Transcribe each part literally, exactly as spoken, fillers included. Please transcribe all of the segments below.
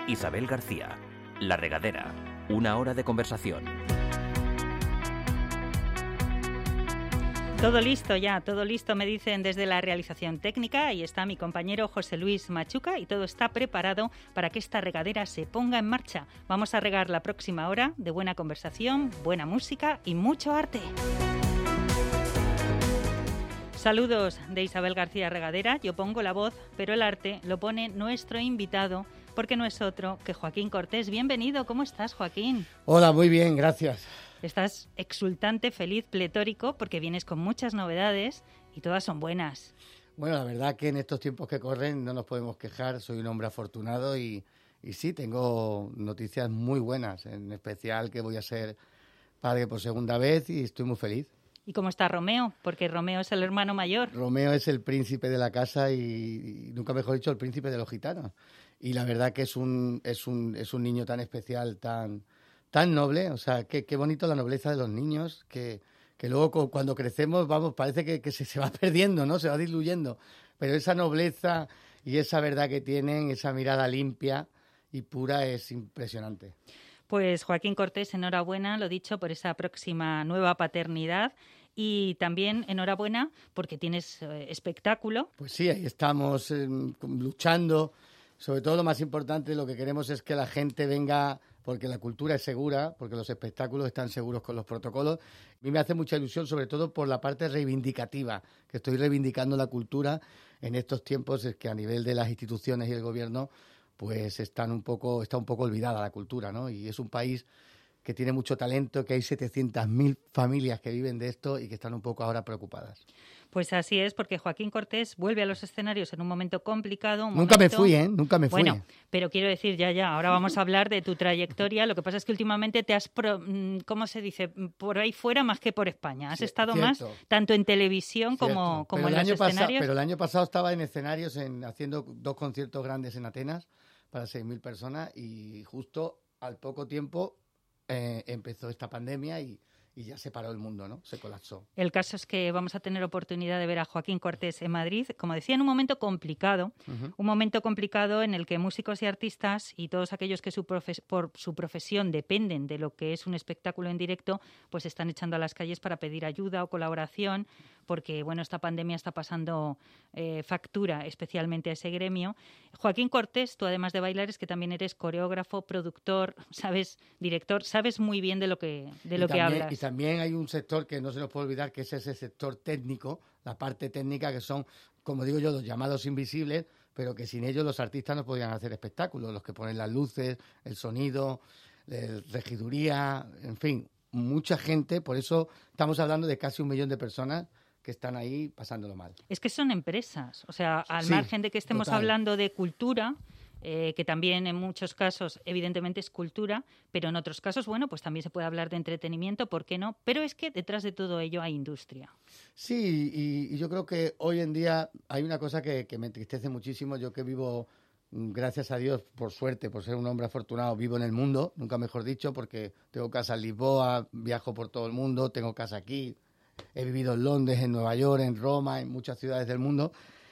Isabel García, La Regadera, una hora de conversación. Todo listo ya, todo listo, me dicen desde la realización técnica. Ahí está mi compañero José Luis Machuca y todo está preparado para que esta regadera se ponga en marcha. Vamos a regar la próxima hora de buena conversación, buena música y mucho arte. Saludos de Isabel García Regadera. Yo pongo la voz, pero el arte lo pone nuestro invitado, porque no es otro que Joaquín Cortés. Bienvenido, ¿cómo estás, Joaquín? Hola, muy bien, gracias. Estás exultante, feliz, pletórico, porque vienes con muchas novedades y todas son buenas. Bueno, la verdad que en estos tiempos que corren no nos podemos quejar, soy un hombre afortunado y, y sí, tengo noticias muy buenas, en especial que voy a ser padre por segunda vez y estoy muy feliz. ¿Y cómo está Romeo? Porque Romeo es el hermano mayor. Romeo es el príncipe de la casa y, y nunca mejor dicho, el príncipe de los gitanos. Y la verdad que es un, es un, es un niño tan especial, tan, tan noble. O sea, qué, qué bonito la nobleza de los niños, que, que luego cuando crecemos, vamos, parece que, que se, se va perdiendo, ¿no? Se va diluyendo. Pero esa nobleza y esa verdad que tienen, esa mirada limpia y pura es impresionante. Pues Joaquín Cortés, enhorabuena, lo dicho, por esa próxima nueva paternidad y también enhorabuena porque tienes eh, espectáculo. Pues sí, ahí estamos eh, luchando. Sobre todo lo más importante, lo que queremos es que la gente venga, porque la cultura es segura, porque los espectáculos están seguros con los protocolos. A mí me hace mucha ilusión, sobre todo por la parte reivindicativa, que estoy reivindicando la cultura en estos tiempos, es que a nivel de las instituciones y el gobierno pues están un poco, está un poco olvidada la cultura, ¿no? Y es un país que tiene mucho talento, que hay setecientas mil familias que viven de esto y que están un poco ahora preocupadas. Pues así es, porque Joaquín Cortés vuelve a los escenarios en un momento complicado. Un Nunca momento... me fui, ¿eh? Nunca me fui. Bueno, pero quiero decir, ya, ya, ahora vamos a hablar de tu trayectoria. Lo que pasa es que últimamente te has, pro... ¿cómo se dice? Por ahí fuera más que por España. Has sí, estado cierto. más tanto en televisión cierto. como, como en los escenarios. Pasado, pero el año pasado estaba en escenarios en, haciendo dos conciertos grandes en Atenas para seis mil personas y justo al poco tiempo eh, empezó esta pandemia y, y ya se paró el mundo, ¿no? Se colapsó. El caso es que vamos a tener oportunidad de ver a Joaquín Cortés en Madrid, como decía, en un momento complicado, uh-huh. un momento complicado en el que músicos y artistas y todos aquellos que su profes- por su profesión dependen de lo que es un espectáculo en directo, pues están echando a las calles para pedir ayuda o colaboración, porque bueno, esta pandemia está pasando eh, factura especialmente a ese gremio. Joaquín Cortés, tú además de bailar es que también eres coreógrafo, productor, sabes, director, sabes muy bien de lo que de lo y también, que hablas. Y también hay un sector que no se nos puede olvidar, que es ese sector técnico, la parte técnica, que son, como digo yo, los llamados invisibles, pero que sin ellos los artistas no podrían hacer espectáculos, los que ponen las luces, el sonido, la regiduría, en fin, mucha gente. Por eso estamos hablando de casi un millón de personas que están ahí pasándolo mal. Es que son empresas, o sea, al sí, margen de que estemos total. hablando de cultura, eh, que también en muchos casos evidentemente es cultura, pero en otros casos, bueno, pues también se puede hablar de entretenimiento, ¿por qué no? Pero es que detrás de todo ello hay industria. Sí, y, y yo creo que hoy en día hay una cosa que, que me entristece muchísimo, yo que vivo, gracias a Dios, por suerte, por ser un hombre afortunado, vivo en el mundo, nunca mejor dicho, porque tengo casa en Lisboa, viajo por todo el mundo, tengo casa aquí. He vivido en Londres, en Nueva York, en Roma, en muchas ciudades del mundo.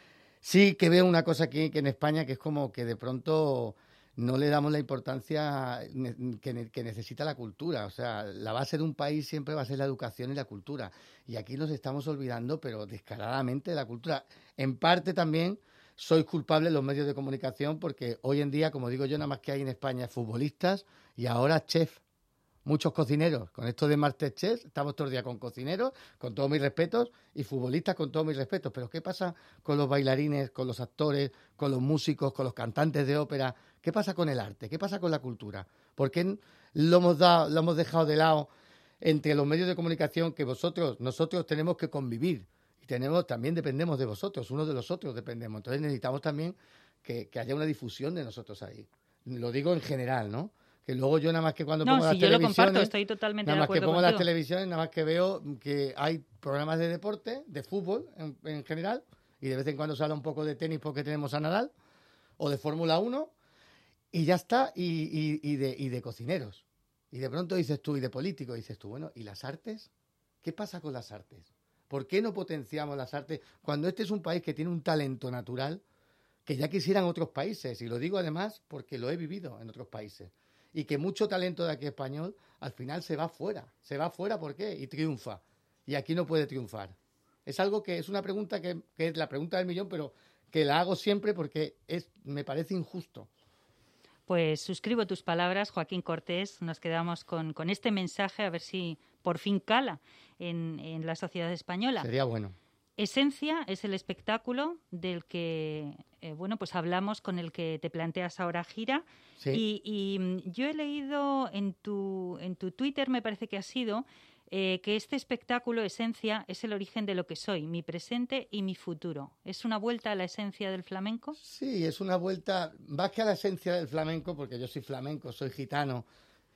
Sí que veo una cosa aquí que en España que es como que de pronto no le damos la importancia que, que necesita la cultura. O sea, la base de un país siempre va a ser la educación y la cultura. Y aquí nos estamos olvidando, pero descaradamente, de la cultura. En parte también sois culpables los medios de comunicación porque hoy en día, como digo yo, nada más que hay en España futbolistas y ahora chefs. Muchos cocineros, con esto de MasterChef, estamos todo el día con cocineros, con todos mis respetos, y futbolistas con todos mis respetos. Pero ¿qué pasa con los bailarines, con los actores, con los músicos, con los cantantes de ópera? ¿Qué pasa con el arte? ¿Qué pasa con la cultura? ¿Por qué lo hemos dado, lo hemos dejado de lado entre los medios de comunicación que vosotros, nosotros tenemos que convivir? Y tenemos, también dependemos de vosotros, unos de los otros dependemos. Entonces necesitamos también que, que haya una difusión de nosotros ahí. Lo digo en general, ¿no? Que luego yo nada más que cuando no, pongo si las yo televisiones... lo comparto, estoy totalmente nada de más que acuerdo pongo contigo. las televisiones, nada más que veo que hay programas de deporte, de fútbol en, en general, y de vez en cuando sale un poco de tenis porque tenemos a Nadal, o de Fórmula uno, y ya está, y, y, y, de, y de cocineros. Y de pronto dices tú, y de políticos, dices tú, bueno, ¿y las artes? ¿Qué pasa con las artes? ¿Por qué no potenciamos las artes? Cuando este es un país que tiene un talento natural que ya quisieran otros países, y lo digo además porque lo he vivido en otros países, y que mucho talento de aquí español al final se va fuera. ¿Se va fuera por qué? Y triunfa. Y aquí no puede triunfar. Es algo que es una pregunta que, que es la pregunta del millón, pero que la hago siempre porque es, me parece injusto. Pues suscribo tus palabras, Joaquín Cortés. Nos quedamos con, con este mensaje, a ver si por fin cala en, en la sociedad española. Sería bueno. Esencia es el espectáculo del que eh, bueno, pues hablamos, con el que te planteas ahora gira. Sí. Y, y yo he leído en tu, en tu Twitter, me parece que ha sido, eh, que este espectáculo, Esencia, es el origen de lo que soy, mi presente y mi futuro. ¿Es una vuelta a la esencia del flamenco? Sí, es una vuelta, más que a la esencia del flamenco, porque yo soy flamenco, soy gitano,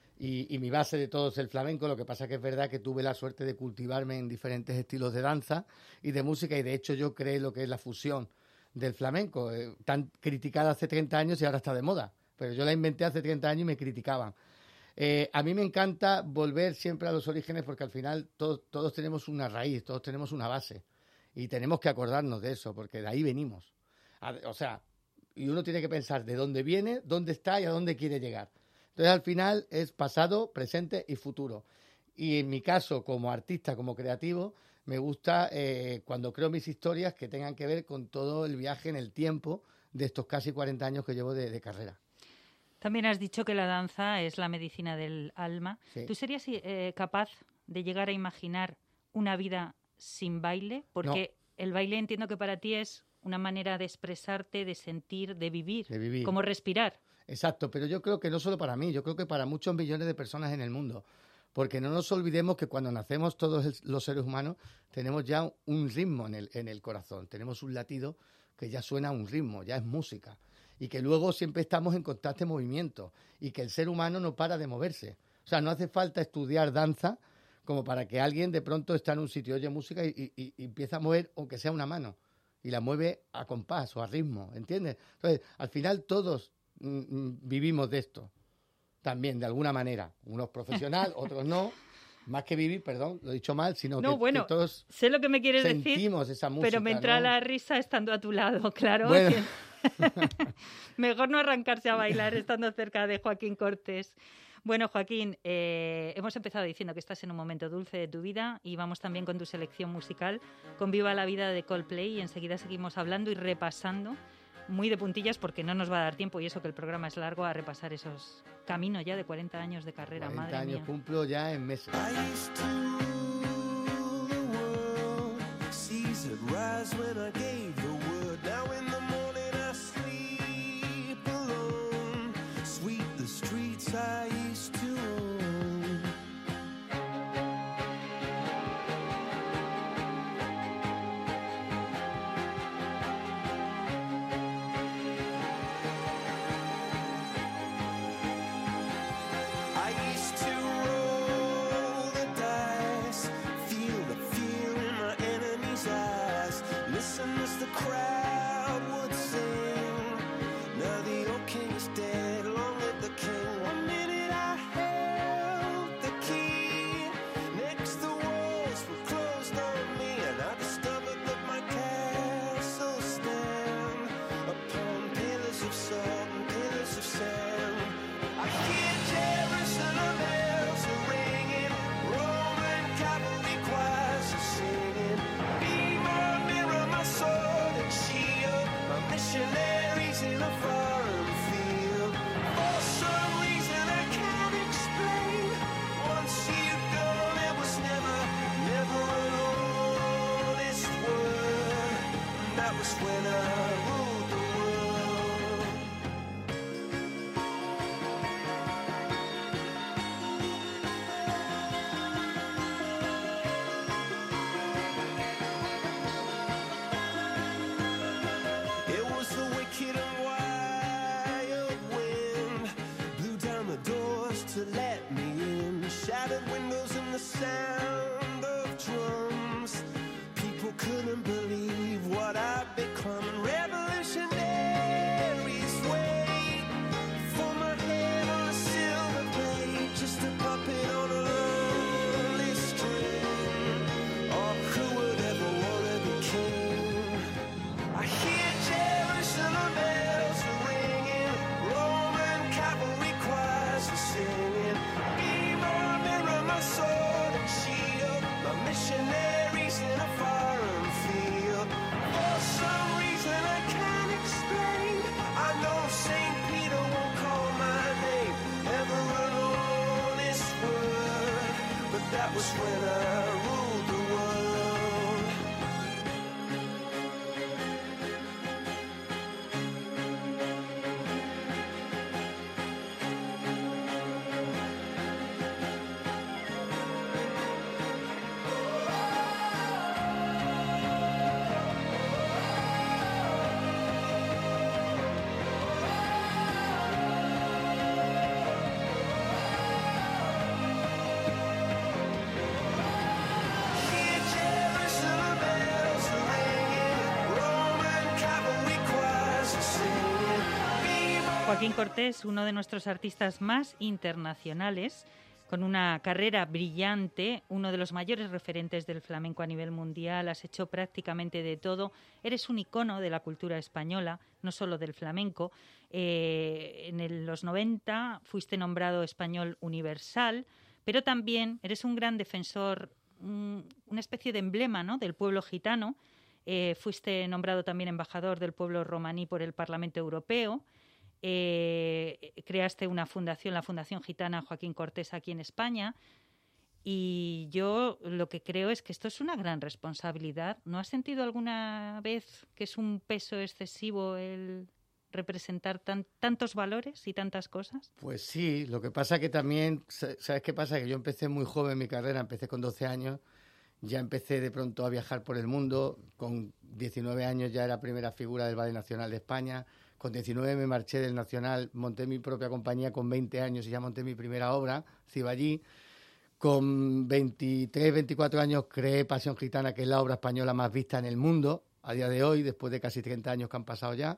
y, y mi base de todo es el flamenco. Lo que pasa que es verdad que tuve la suerte de cultivarme en diferentes estilos de danza y de música, y de hecho yo creé lo que es la fusión del flamenco, eh, tan criticada hace treinta años y ahora está de moda, pero yo la inventé hace treinta años y me criticaban. Eh, a mí me encanta volver siempre a los orígenes, porque al final todos, todos tenemos una raíz, todos tenemos una base, y tenemos que acordarnos de eso, porque de ahí venimos. A, o sea, y uno tiene que pensar de dónde viene, dónde está y a dónde quiere llegar. Entonces, al final es pasado, presente y futuro. Y en mi caso, como artista, como creativo, me gusta eh, cuando creo mis historias que tengan que ver con todo el viaje en el tiempo de estos casi cuarenta años que llevo de, de carrera. También has dicho que la danza es la medicina del alma. Sí. ¿Tú serías eh, capaz de llegar a imaginar una vida sin baile? Porque no. El baile, entiendo que para ti es una manera de expresarte, de sentir, de vivir, de vivir. Como respirar. Exacto, pero yo creo que no solo para mí, yo creo que para muchos millones de personas en el mundo. Porque no nos olvidemos que cuando nacemos todos los seres humanos tenemos ya un ritmo en el, en el corazón, tenemos un latido que ya suena a un ritmo, ya es música. Y que luego siempre estamos en constante movimiento, y que el ser humano no para de moverse. O sea, no hace falta estudiar danza como para que alguien de pronto está en un sitio, oye música y, y, y empieza a mover, aunque sea una mano, y la mueve a compás o a ritmo, ¿entiendes? Entonces, al final todos mm, vivimos de esto, también, de alguna manera. Unos profesional, otros no. Más que vivir, perdón, lo he dicho mal, sino no, que, bueno, que todos sé lo que me quieres sentimos decir, esa música. Pero me entra ¿no? la risa estando a tu lado, claro. Bueno. Mejor no arrancarse a bailar estando cerca de Joaquín Cortés. Bueno, Joaquín, eh, hemos empezado diciendo que estás en un momento dulce de tu vida, y vamos también con tu selección musical, con Viva la Vida de Coldplay, y enseguida seguimos hablando y repasando, muy de puntillas porque no nos va a dar tiempo, y eso que el programa es largo, a repasar esos caminos ya de cuarenta años de carrera. cuarenta Madre años mía. cumplo ya en meses. I hear Jerusalem. that was when I ruled the world. Joaquín Cortés, uno de nuestros artistas más internacionales, con una carrera brillante, uno de los mayores referentes del flamenco a nivel mundial, has hecho prácticamente de todo, eres un icono de la cultura española, no solo del flamenco. Eh, en el, los noventa fuiste nombrado Español Universal, pero también eres un gran defensor, un, una especie de emblema, ¿no?, del pueblo gitano. Eh, fuiste nombrado también embajador del pueblo romaní por el Parlamento Europeo. Eh, creaste una fundación, la Fundación Gitana Joaquín Cortés, aquí en España, y yo lo que creo es que esto es una gran responsabilidad. ¿No has sentido alguna vez que es un peso excesivo el representar tan, tantos valores y tantas cosas? Pues sí, lo que pasa que también, ¿sabes qué pasa? Que yo empecé muy joven mi carrera, empecé con doce años, ya empecé de pronto a viajar por el mundo, con diecinueve años ya era primera figura del Ballet Nacional de España. Con diecinueve me marché del Nacional, monté mi propia compañía con veinte años y ya monté mi primera obra, Ciballí. Con veintitrés, veinticuatro años creé Pasión Gitana, que es la obra española más vista en el mundo a día de hoy, después de casi treinta años que han pasado ya.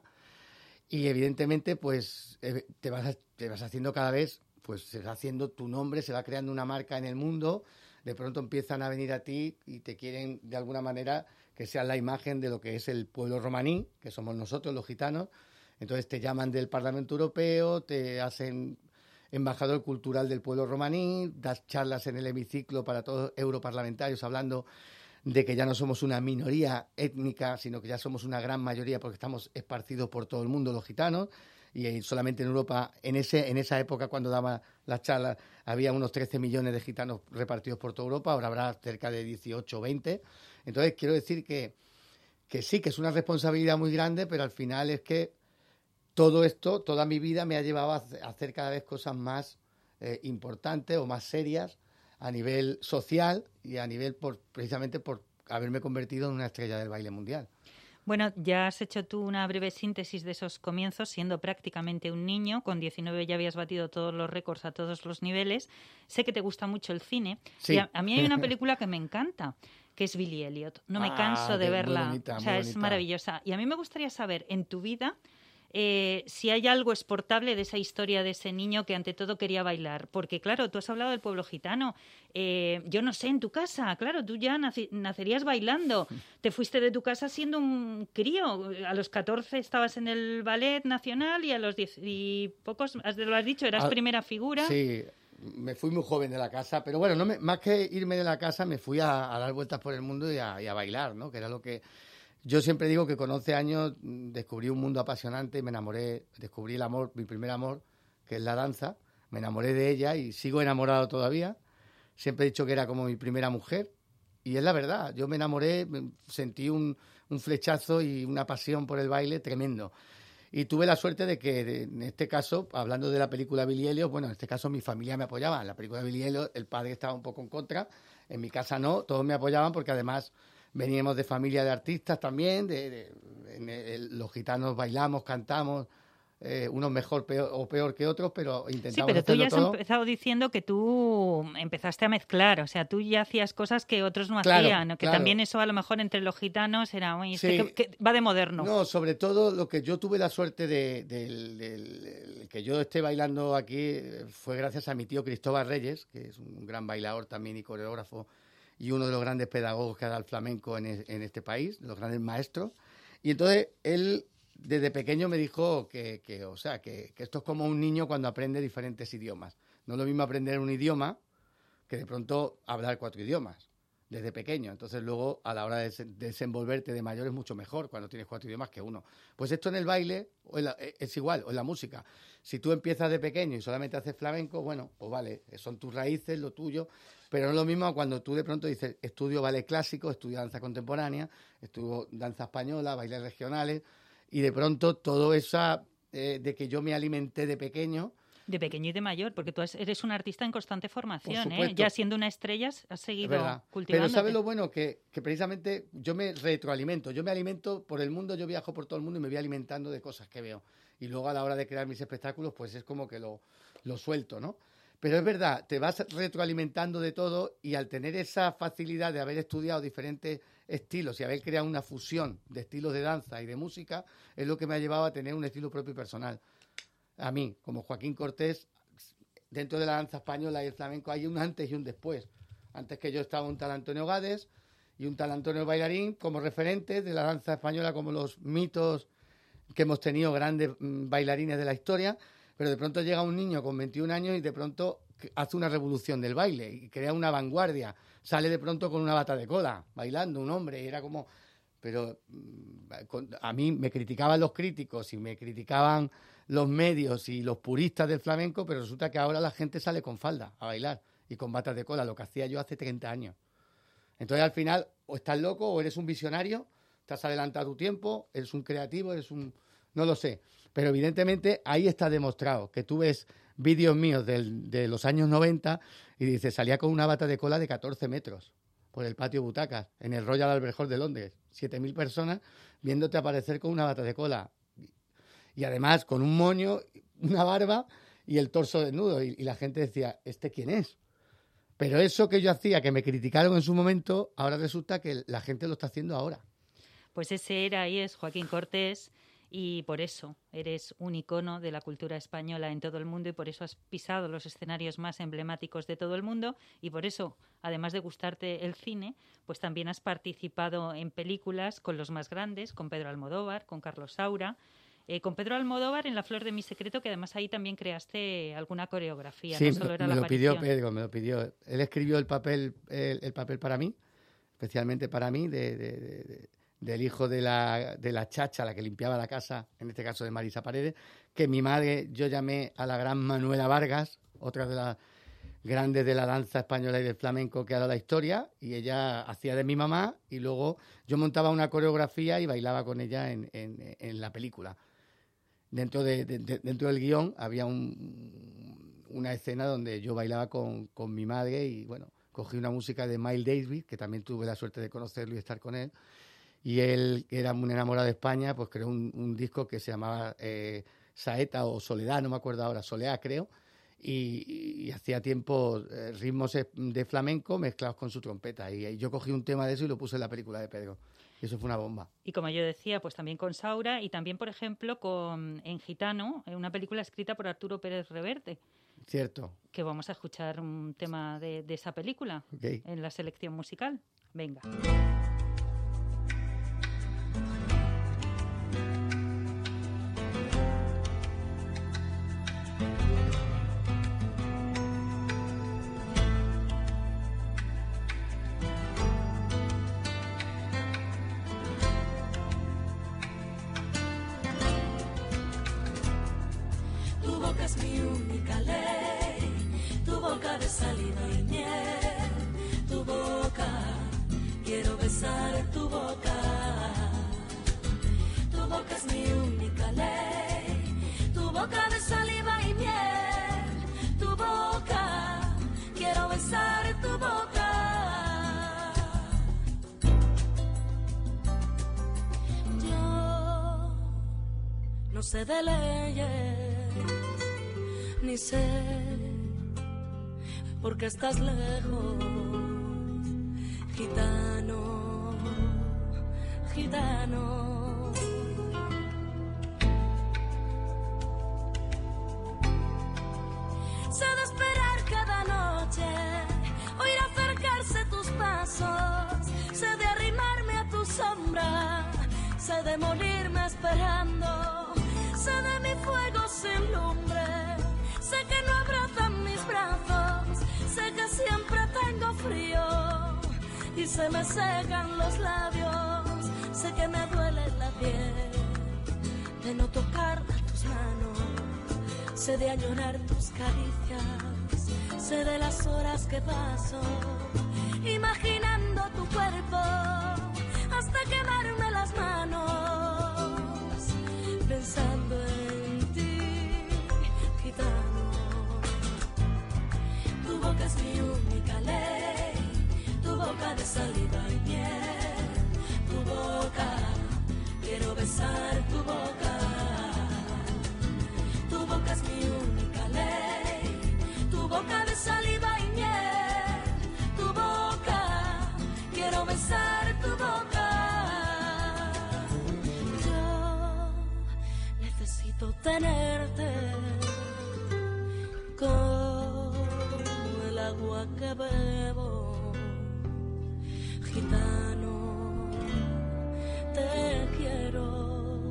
Y evidentemente, pues te vas, te vas haciendo cada vez, pues se va haciendo tu nombre, se va creando una marca en el mundo. De pronto empiezan a venir a ti y te quieren, de alguna manera, que seas la imagen de lo que es el pueblo romaní, que somos nosotros, los gitanos. Entonces te llaman del Parlamento Europeo, te hacen embajador cultural del pueblo romaní, das charlas en el hemiciclo para todos los europarlamentarios hablando de que ya no somos una minoría étnica, sino que ya somos una gran mayoría porque estamos esparcidos por todo el mundo los gitanos. Y solamente en Europa, en ese en esa época cuando daba las charlas, había unos trece millones de gitanos repartidos por toda Europa, ahora habrá cerca de dieciocho o veinte. Entonces quiero decir que, que sí, que es una responsabilidad muy grande, pero al final es que todo esto, toda mi vida me ha llevado a hacer cada vez cosas más eh, importantes o más serias a nivel social y a nivel, por, precisamente por haberme convertido en una estrella del baile mundial. Bueno, ya has hecho tú una breve síntesis de esos comienzos, siendo prácticamente un niño. Con diecinueve ya habías batido todos los récords a todos los niveles. Sé que te gusta mucho el cine. Sí. Y a, a mí hay una película que me encanta, que es Billy Elliot. No me ah, canso de verla. Muy bonita, o sea, muy es bonita. maravillosa. Y a mí me gustaría saber, en tu vida, Eh, si hay algo exportable de esa historia de ese niño que ante todo quería bailar. Porque, claro, tú has hablado del pueblo gitano. Eh, yo no sé, en tu casa, claro, tú ya naci- nacerías bailando. Te fuiste de tu casa siendo un crío. A los catorce estabas en el Ballet Nacional y a los diez y pocos, lo has dicho, eras ah, primera figura. Sí, me fui muy joven de la casa, pero bueno, no me, más que irme de la casa, me fui a, a dar vueltas por el mundo y a, y a bailar, ¿no? Que era lo que... Yo siempre digo que con once años descubrí un mundo apasionante y me enamoré, descubrí el amor, mi primer amor, que es la danza. Me enamoré de ella y sigo enamorado todavía. Siempre he dicho que era como mi primera mujer y es la verdad. Yo me enamoré, sentí un, un flechazo y una pasión por el baile tremendo. Y tuve la suerte de que, en este caso, hablando de la película Billy Elliot, bueno, en este caso mi familia me apoyaba. En la película Billy Elliot el padre estaba un poco en contra, en mi casa no, todos me apoyaban porque además... Veníamos de familia de artistas también, de, de, de, de los gitanos bailamos, cantamos, eh, unos mejor peor, o peor que otros, pero intentamos Sí, pero tú ya has todo. empezado diciendo que tú empezaste a mezclar, o sea, tú ya hacías cosas que otros no claro, hacían, que claro. también eso a lo mejor entre los gitanos era, uy, Sí. este que, que va de moderno. No, sobre todo lo que yo tuve la suerte de, de, de, de, de que yo esté bailando aquí fue gracias a mi tío Cristóbal Reyes, que es un gran bailador también y coreógrafo, y uno de los grandes pedagogos que ha dado el flamenco en, es, en este país, de los grandes maestros. Y entonces él desde pequeño me dijo que, que o sea, que, que esto es como un niño cuando aprende diferentes idiomas. No es lo mismo aprender un idioma que de pronto hablar cuatro idiomas. desde pequeño. Entonces luego a la hora de des- desenvolverte de mayor es mucho mejor cuando tienes cuatro idiomas que uno. Pues esto en el baile o en la- es igual, o en la música. Si tú empiezas de pequeño y solamente haces flamenco, bueno, pues vale, son tus raíces, lo tuyo, pero no es lo mismo cuando tú de pronto dices, estudio ballet clásico, estudio danza contemporánea, estudio danza española, bailes regionales, y de pronto todo esa eh, de que yo me alimenté de pequeño. De pequeño y de mayor, porque tú has- eres un artista en constante formación, ¿eh? supuesto. Ya siendo una estrella has Es seguido verdad. cultivándote. Pero ¿sabes lo bueno? Que, que precisamente yo me retroalimento. Yo me alimento por el mundo, yo viajo por todo el mundo y me voy alimentando de cosas que veo. Y luego a la hora de crear mis espectáculos, pues es como que lo, lo suelto, ¿no? Pero es verdad, te vas retroalimentando de todo y al tener esa facilidad de haber estudiado diferentes estilos y haber creado una fusión de estilos de danza y de música, es lo que me ha llevado a tener un estilo propio y personal. A mí, como Joaquín Cortés, dentro de la danza española y el flamenco hay un antes y un después. Antes que yo estaba un tal Antonio Gades y un tal Antonio Bailarín como referentes de la danza española, como los mitos que hemos tenido, grandes mm, bailarines de la historia, pero de pronto llega un niño con veintiún años y de pronto hace una revolución del baile y crea una vanguardia. Sale de pronto con una bata de cola, bailando, un hombre, y era como... Pero mm, con- a mí me criticaban los críticos y me criticaban los medios y los puristas del flamenco, pero resulta que ahora la gente sale con falda a bailar y con batas de cola, lo que hacía yo hace treinta años. Entonces, al final, o estás loco o eres un visionario, estás adelantado a tu tiempo, eres un creativo, eres un... no lo sé. Pero evidentemente ahí está demostrado que tú ves vídeos míos del- de los años noventa y dices, salía con una bata de cola de catorce metros por el patio Butacas, en el Royal Albert Hall de Londres. siete mil personas viéndote aparecer con una bata de cola. Y además con un moño, una barba y el torso desnudo. Y, y la gente decía, ¿este quién es? Pero eso que yo hacía, que me criticaron en su momento, ahora resulta que la gente lo está haciendo ahora. Pues ese era y es Joaquín Cortés, y por eso eres un icono de la cultura española en todo el mundo, y por eso has pisado los escenarios más emblemáticos de todo el mundo, y por eso, además de gustarte el cine, pues también has participado en películas con los más grandes, con Pedro Almodóvar, con Carlos Saura. Eh, con Pedro Almodóvar en La flor de mi secreto, que además ahí también creaste alguna coreografía, Sí, no me, solo lo- era me la lo pidió aparición. Pedro, me lo pidió. Él escribió el papel, el, el papel para mí, especialmente para mí, de, de- de- de- del hijo de la, de la chacha, la que limpiaba la casa, en este caso de Marisa Paredes, que mi madre, yo llamé a la gran Manuela Vargas, otra de las grandes de la danza española y del flamenco que ha dado la historia, y ella hacía de mi mamá, y luego yo montaba una coreografía y bailaba con ella en, en- en la película. Dentro, de, de- de- dentro del guión había un- una escena donde yo bailaba con, con mi madre y, bueno, cogí una música de Miles Davis, que también tuve la suerte de conocerlo y estar con él, y él, que era muy enamorado de España, pues creó un, un disco que se llamaba eh, Saeta o Soledad, no me acuerdo ahora, Soleá creo, y, y hacía tiempo eh, ritmos eh, de flamenco mezclados con su trompeta, y, y yo cogí un tema de eso y lo puse en la película de Pedro, y eso fue una bomba. Y como yo decía, pues también con Saura y también, por ejemplo, con En Gitano, eh, una película escrita por Arturo Pérez Reverte, Cierto. que vamos a escuchar un tema de, de esa película Ok. en la selección musical. Venga. Tu boca es mi única ley, tu boca de saliva y miel, tu boca, quiero besar tu boca. Tu boca es mi única ley, tu boca de saliva y miel, tu boca, quiero besar tu boca. Yo no sé de leyes, ni sé por qué estás lejos, gitano, gitano. Sé de esperar cada noche, oír acercarse tus pasos, sé de arrimarme a tu sombra, sé de morirme esperando, sé de mi fuego sin lumbre, sé que no abrazan mis brazos, sé que siempre tengo frío y se me secan los labios. Sé que me duele la piel de no tocar tus manos. Sé de añorar tus caricias, sé de las horas que paso imaginando tu cuerpo hasta quemarme las manos, pensando en ti, gitano. Tu boca es mi única ley, tu boca de saliva y miel, tu boca, quiero besar tu boca. Tu boca es mi única ley, tu boca de saliva y miel, tu boca, quiero besar tu boca. Yo necesito tenerte como el agua que bebo, gitano, te quiero.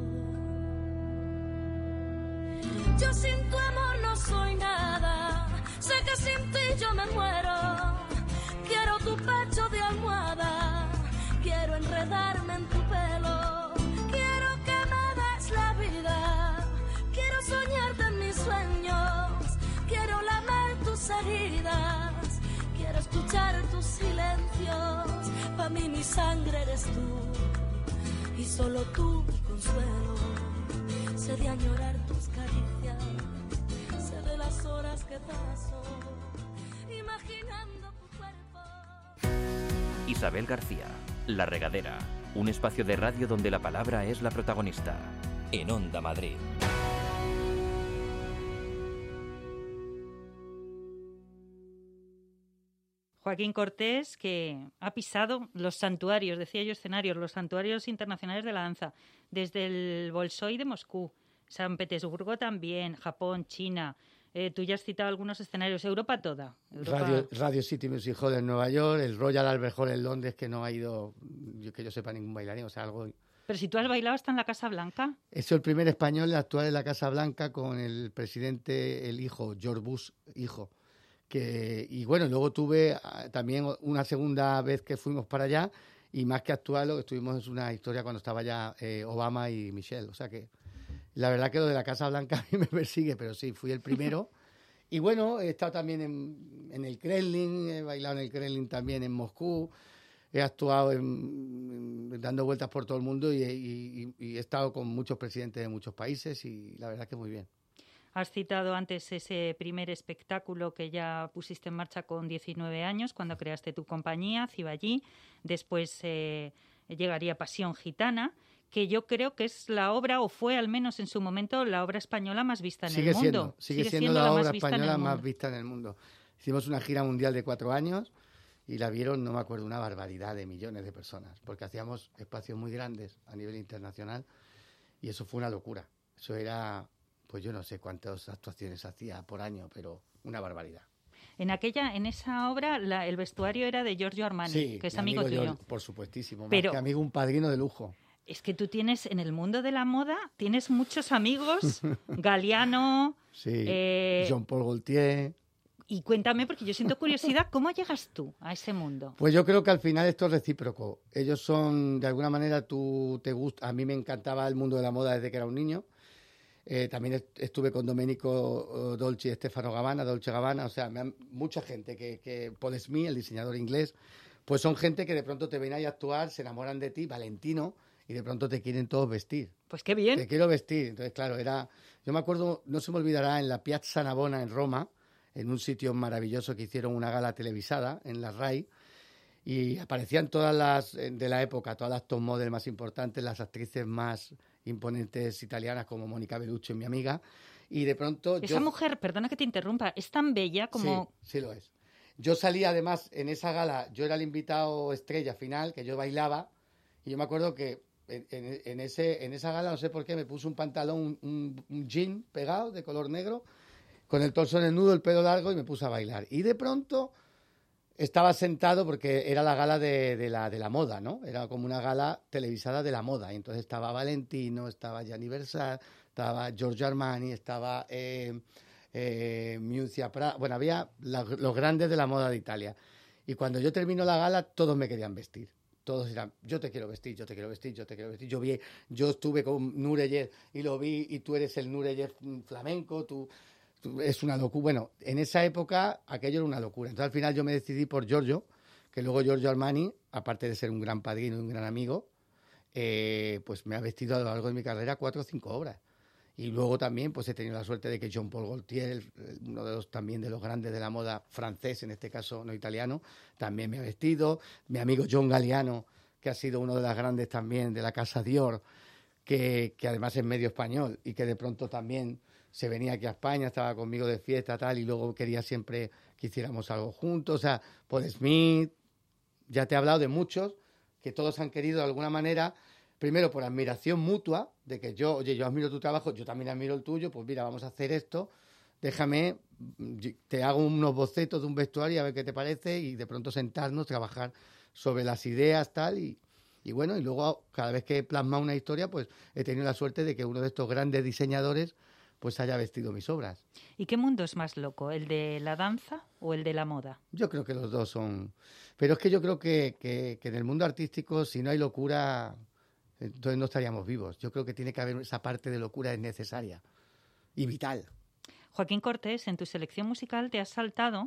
Yo sin tu amor no soy nada, sé que sin ti yo me muero. Quiero tu pecho de almohada, quiero enredarme en tu pelo, quiero que me des la vida, quiero soñarte en mis sueños, quiero lamer tus heridas, quiero escuchar tus silencios. Pa' mí mi sangre eres tú y solo tú mi consuelo. Sé de añorar tus caricias, sé de las horas que paso imaginando tu cuerpo. Isabel García, La Regadera, un espacio de radio donde la palabra es la protagonista. En Onda Madrid. Joaquín Cortés, que ha pisado los santuarios, decía yo escenarios, los santuarios internacionales de la danza, desde el Bolshoi de Moscú, San Petersburgo también, Japón, China. Eh, tú ya has citado algunos escenarios, Europa toda. Europa... Radio, Radio City Music Hall en Nueva York, el Royal Albert Hall en Londres, que no ha ido, yo, que yo sepa, ningún bailarín, o sea, algo... Pero si tú has bailado hasta en la Casa Blanca. He sido el primer español en actuar en la Casa Blanca con el presidente, el hijo, George Bush, hijo. Que, y bueno, luego tuve también una segunda vez que fuimos para allá, y más que actuar, lo que estuvimos es una historia cuando estaba ya eh, Obama y Michelle. O sea que la verdad que lo de la Casa Blanca a mí me persigue, pero sí, fui el primero. Y bueno, he estado también en, en el Kremlin, he bailado en el Kremlin también en Moscú, he actuado en, en, dando vueltas por todo el mundo y, y, y he estado con muchos presidentes de muchos países y la verdad que muy bien. Has citado antes ese primer espectáculo que ya pusiste en marcha con diecinueve años, cuando creaste tu compañía, Ciballí. Después eh, llegaría Pasión Gitana, que yo creo que es la obra, o fue al menos en su momento, la obra española más vista en sigue el mundo. Siendo, sigue, sigue siendo, siendo la obra española más vista en el mundo. Hicimos una gira mundial de cuatro años y la vieron, no me acuerdo, una barbaridad de millones de personas, porque hacíamos espacios muy grandes a nivel internacional y eso fue una locura. Eso era... Pues yo no sé cuántas actuaciones hacía por año, pero una barbaridad. En aquella, en esa obra, la, el vestuario era de Giorgio Armani, sí, que es amigo, amigo tuyo. George, por supuestísimo, pero, más que amigo, un padrino de lujo. Es que tú tienes, en el mundo de la moda, tienes muchos amigos, Galliano... sí, eh, Jean-Paul Gaultier... Y cuéntame, porque yo siento curiosidad, ¿cómo llegas tú a ese mundo? Pues yo creo que al final esto es recíproco. Ellos son, de alguna manera, tú te gusta. A mí me encantaba el mundo de la moda desde que era un niño. Eh, también est- estuve con Domenico Dolce y Stefano Gabbana, Dolce Gabbana, o sea, me han, mucha gente que, que Paul Smith, el diseñador inglés, pues son gente que de pronto te ven ahí a actuar, se enamoran de ti, Valentino, y de pronto te quieren todos vestir. Pues qué bien. Te quiero vestir. Entonces, claro, era... Yo me acuerdo, no se me olvidará, en la Piazza Navona en Roma, en un sitio maravilloso que hicieron una gala televisada, en la RAI, y aparecían todas las, de la época, todas las top model más importantes, las actrices más imponentes italianas como Mónica Bellucci, mi amiga, y de pronto... Esa yo... mujer, perdona que te interrumpa, es tan bella como... Sí, sí lo es. Yo salí además en esa gala, yo era el invitado estrella final, que yo bailaba, y yo me acuerdo que en, en, en, ese, en esa gala, no sé por qué, me puse un pantalón, un, un, un jean pegado de color negro, con el torso desnudo, el pelo largo, y me puse a bailar. Y de pronto... Estaba sentado porque era la gala de, de, la, de la moda, ¿no? Era como una gala televisada de la moda. Y entonces estaba Valentino, estaba Gianni Versace, estaba Giorgio Armani, estaba eh, eh, Miuccia Prada. Bueno, había la, los grandes de la moda de Italia. Y cuando yo termino la gala, todos me querían vestir. Todos eran, yo te quiero vestir, yo te quiero vestir, yo te quiero vestir. Yo vi, yo estuve con Nureyev y lo vi, y tú eres el Nureyev flamenco, tú, tú es una locura. Bueno, en esa época aquello era una locura. Entonces al final yo me decidí por Giorgio, que luego Giorgio Armani, aparte de ser un gran padrino y un gran amigo, eh, pues me ha vestido a lo largo de mi carrera cuatro o cinco obras. Y luego también pues he tenido la suerte de que Jean-Paul Gaultier, el- el- uno de los también de los grandes de la moda francés, en este caso no italiano, también me ha vestido. Mi amigo John Galliano, que ha sido uno de los grandes también de la casa Dior, que, que además es medio español y que de pronto también se venía aquí a España, estaba conmigo de fiesta tal, y luego quería siempre que hiciéramos algo juntos. O sea, Paul Smith, ya te he hablado de muchos, que todos han querido de alguna manera, primero por admiración mutua, de que yo, oye, yo admiro tu trabajo, yo también admiro el tuyo, pues mira, vamos a hacer esto, déjame, te hago unos bocetos de un vestuario a ver qué te parece, y de pronto sentarnos, trabajar sobre las ideas, tal, y, y bueno, y luego cada vez que he plasmado una historia, pues he tenido la suerte de que uno de estos grandes diseñadores pues haya vestido mis obras. ¿Y qué mundo es más loco, el de la danza o el de la moda? Yo creo que los dos son... Pero es que yo creo que, que, que en el mundo artístico, si no hay locura, entonces no estaríamos vivos. Yo creo que tiene que haber esa parte de locura, es necesaria y vital. Joaquín Cortés, en tu selección musical te has saltado.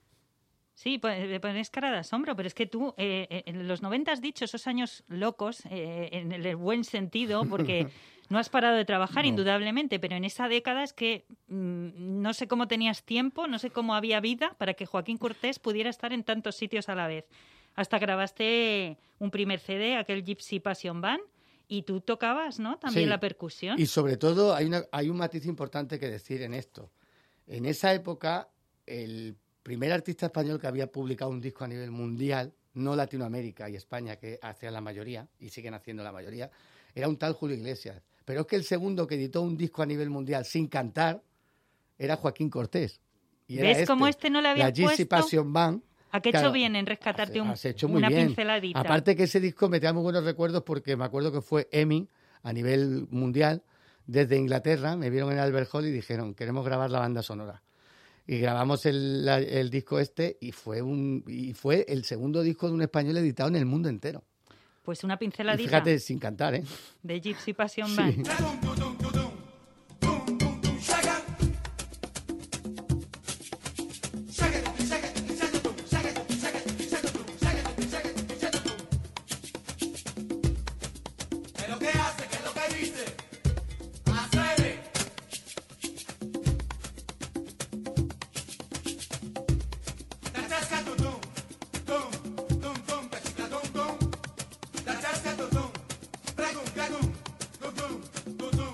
Sí, pues, me pones cara de asombro, pero es que tú, eh, eh, en los noventa has dicho esos años locos, eh, en el buen sentido, porque no has parado de trabajar, No. indudablemente, pero en esa década es que mm, no sé cómo tenías tiempo, no sé cómo había vida para que Joaquín Cortés pudiera estar en tantos sitios a la vez. Hasta grabaste un primer C D, aquel Gypsy Passion Band, y tú tocabas, ¿no? También Sí. la percusión. Y sobre todo hay, una, hay un matiz importante que decir en esto. En esa época, el primer artista español que había publicado un disco a nivel mundial, no Latinoamérica y España, que hacían la mayoría, y siguen haciendo la mayoría, era un tal Julio Iglesias. Pero es que el segundo que editó un disco a nivel mundial sin cantar era Joaquín Cortés. Y era ¿Ves cómo este no le había la Gypsy puesto? Passion Band. ¿A qué hecho Claro, bien en rescatarte has- un- has hecho muy una bien. pinceladita? Aparte que ese disco me trae muy buenos recuerdos, porque me acuerdo que fue Emmy a nivel mundial desde Inglaterra, me vieron en Albert Hall y dijeron, queremos grabar la banda sonora. Y grabamos el, la- el disco este, y fue un y fue el segundo disco de un español editado en el mundo entero. Pues una Y pinceladita fíjate, sin cantar, ¿eh? de Gypsy Passion Sí. Band. ¿Qué es lo que hace? ¿Qué es lo que dice? Hacer. Tachasca tum tum, tum tum tum, tachica tum tum, tachasca tum tum, pregum pregum, tum tum tum tum.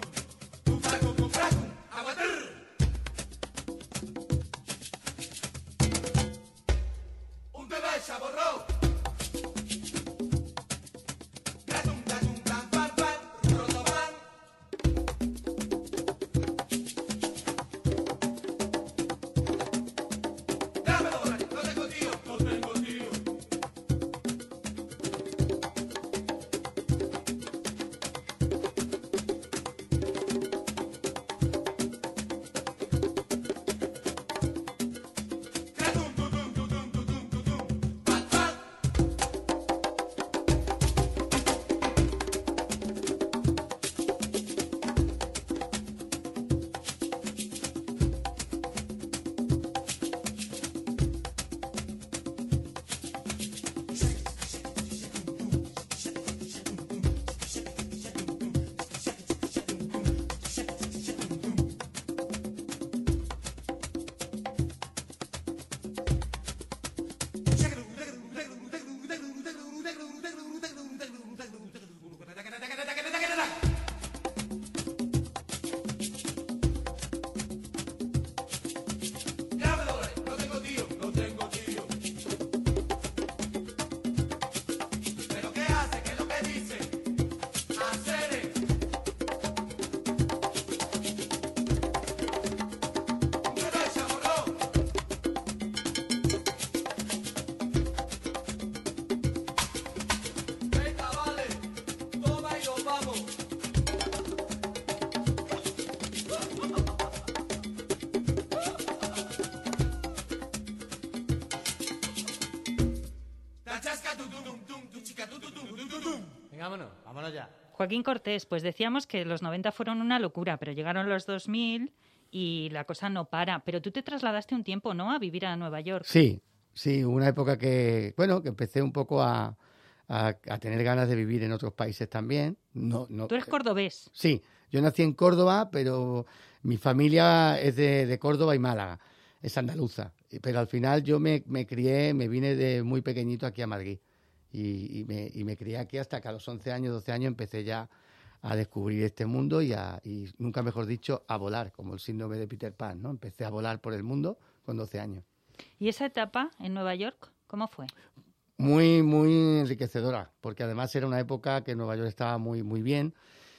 para allá. Joaquín Cortés, pues decíamos que los noventa fueron una locura, pero llegaron los dos mil y la cosa no para. Pero tú te trasladaste un tiempo, ¿no?, a vivir a Nueva York. Sí, sí, una época que, bueno, que empecé un poco a, a, a tener ganas de vivir en otros países también. No, no, Tú eres cordobés. Sí, yo nací en Córdoba, pero mi familia es de, de Córdoba y Málaga, es andaluza. Pero al final yo me, me crié, me vine de muy pequeñito aquí a Madrid. Y, y, me, y me crié aquí hasta que a los once años, doce años empecé ya a descubrir este mundo y, a, y nunca mejor dicho, a volar, como el síndrome de Peter Pan, ¿no? Empecé a volar por el mundo con doce años. ¿Y esa etapa en Nueva York, cómo fue? Muy, muy enriquecedora, porque además era una época que Nueva York estaba muy, muy bien.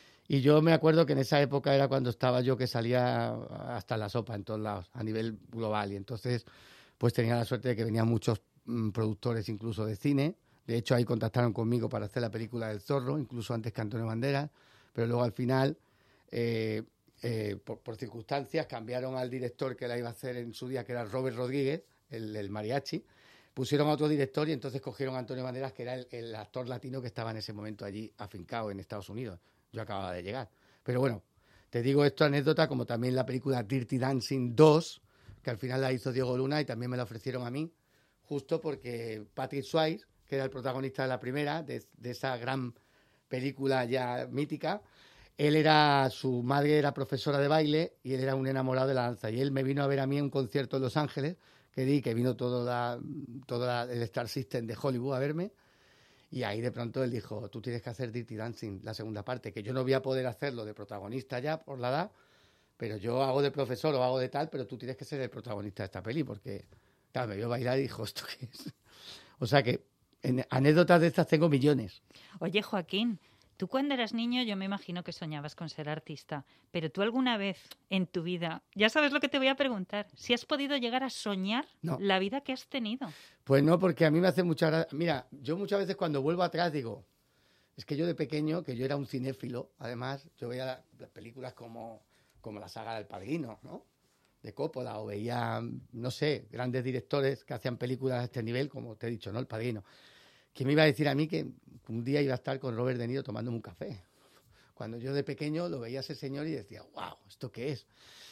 Y yo me acuerdo que en esa época era cuando estaba yo que salía hasta la sopa en todos lados, a nivel global. Y entonces, pues tenía la suerte de que venían muchos mmm, productores incluso de cine. De hecho, ahí contactaron conmigo para hacer la película del Zorro, incluso antes que Antonio Banderas. Pero luego al final, eh, eh, por, por circunstancias, cambiaron al director que la iba a hacer en su día, que era Robert Rodríguez, el, el mariachi. Pusieron a otro director y entonces cogieron a Antonio Banderas, que era el, el actor latino que estaba en ese momento allí afincado en Estados Unidos. Yo acababa de llegar. Pero bueno, te digo esto anécdota, como también la película Dirty Dancing dos, que al final la hizo Diego Luna y también me la ofrecieron a mí, justo porque Patrick Swayze, que era el protagonista de la primera, de, de esa gran película ya mítica, él era, su madre era profesora de baile y él era un enamorado de la danza. Y él me vino a ver a mí en un concierto en Los Ángeles, que di, que vino todo, la, todo la, el Star System de Hollywood a verme. Y ahí de pronto él dijo, tú tienes que hacer Dirty Dancing, la segunda parte, que yo no voy a poder hacerlo de protagonista ya por la edad, pero yo hago de profesor o hago de tal, pero tú tienes que ser el protagonista de esta peli, porque claro, me vio bailar y dijo, ¿esto qué es? O sea que en anécdotas de estas tengo millones. Oye, Joaquín, tú cuando eras niño yo me imagino que soñabas con ser artista, pero tú alguna vez en tu vida, ya sabes lo que te voy a preguntar, si has podido llegar a soñar no. la vida que has tenido. Pues no, porque a mí me hace mucha gracia. Mira, yo muchas veces cuando vuelvo atrás digo, es que yo de pequeño, que yo era un cinéfilo, además, yo veía la, las películas como, como la saga del Padrino, ¿no?, de Coppola, o veía, no sé, grandes directores que hacían películas a este nivel, como te he dicho, ¿no?, El Padrino. ¿Quién me iba a decir a mí que un día iba a estar con Robert De Niro tomándome un café? Cuando yo de pequeño lo veía a ese señor y decía, wow, ¿esto qué es?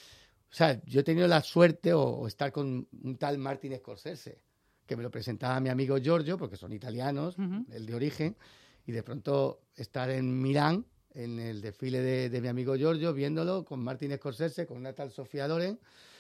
O sea, yo he tenido la suerte o, o estar con un tal Martin Scorsese, que me lo presentaba a mi amigo Giorgio, porque son italianos, uh-huh. el de origen, y de pronto estar en Milán, en el desfile de, de mi amigo Giorgio, viéndolo con Martin Scorsese, con una tal Sofía Loren,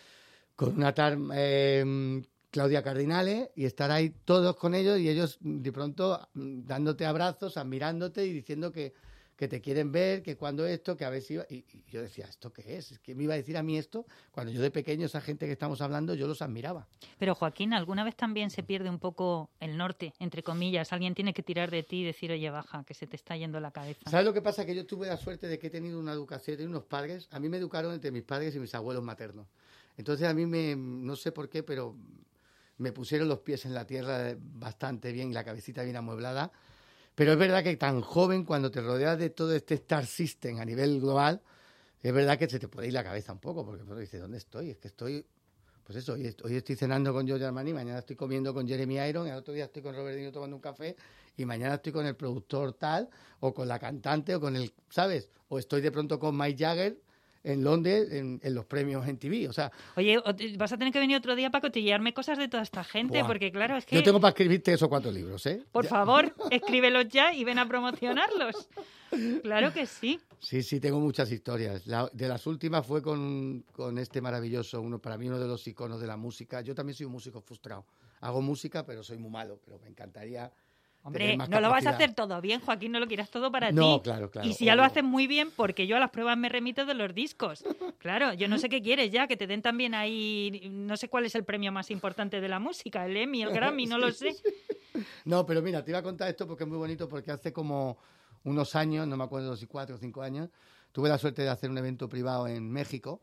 con una tal eh, Claudia Cardinale, y estar ahí todos con ellos y ellos de pronto dándote abrazos, admirándote y diciendo que, que te quieren ver, que cuando esto, que a ver si iba... Y, y yo decía, ¿esto qué es? ¿Qué me iba a decir a mí esto? Cuando yo de pequeño, esa gente que estamos hablando, yo los admiraba. Pero Joaquín, ¿alguna vez también se pierde un poco el norte, entre comillas? Alguien tiene que tirar de ti y decir, oye, baja, que se te está yendo la cabeza. ¿Sabes lo que pasa? Que yo tuve la suerte de que he tenido una educación, de unos padres, a mí me educaron entre mis padres y mis abuelos maternos. Entonces a mí me, no sé por qué, pero me pusieron los pies en la tierra bastante bien y la cabecita bien amueblada. Pero es verdad que tan joven, cuando te rodeas de todo este Star System a nivel global, es verdad que se te puede ir la cabeza un poco, porque pues, dices, ¿dónde estoy? Es que estoy, pues eso, hoy, hoy estoy cenando con Giorgio Armani, mañana estoy comiendo con Jeremy Irons, el otro día estoy con Robert De Niro tomando un café, y mañana estoy con el productor tal, o con la cantante, o con el, ¿sabes? O estoy de pronto con Mike Jagger en Londres, en, en los premios en T V, o sea... Oye, vas a tener que venir otro día para cotillearme cosas de toda esta gente, Buah. Porque claro, es que... Yo tengo para escribirte esos cuatro libros, ¿eh? Por ya. favor, escríbelos ya y ven a promocionarlos. Claro que sí. Sí, sí, tengo muchas historias. La, de las últimas fue con, con este maravilloso, uno para mí uno de los iconos de la música. Yo también soy un músico frustrado. Hago música, pero soy muy malo, pero me encantaría... Hombre, no lo vas a hacer todo bien, Joaquín, no lo quieras todo para no, ti. No, claro, claro. Y si ya obvio. Lo haces muy bien, porque yo a las pruebas me remito de los discos. Claro, yo no sé qué quieres ya, que te den también ahí, no sé cuál es el premio más importante de la música, el Emmy, el Grammy, no sí, lo sé. Sí. No, pero mira, te iba a contar esto porque es muy bonito, porque hace como unos años, no me acuerdo si cuatro o cinco años, tuve la suerte de hacer un evento privado en México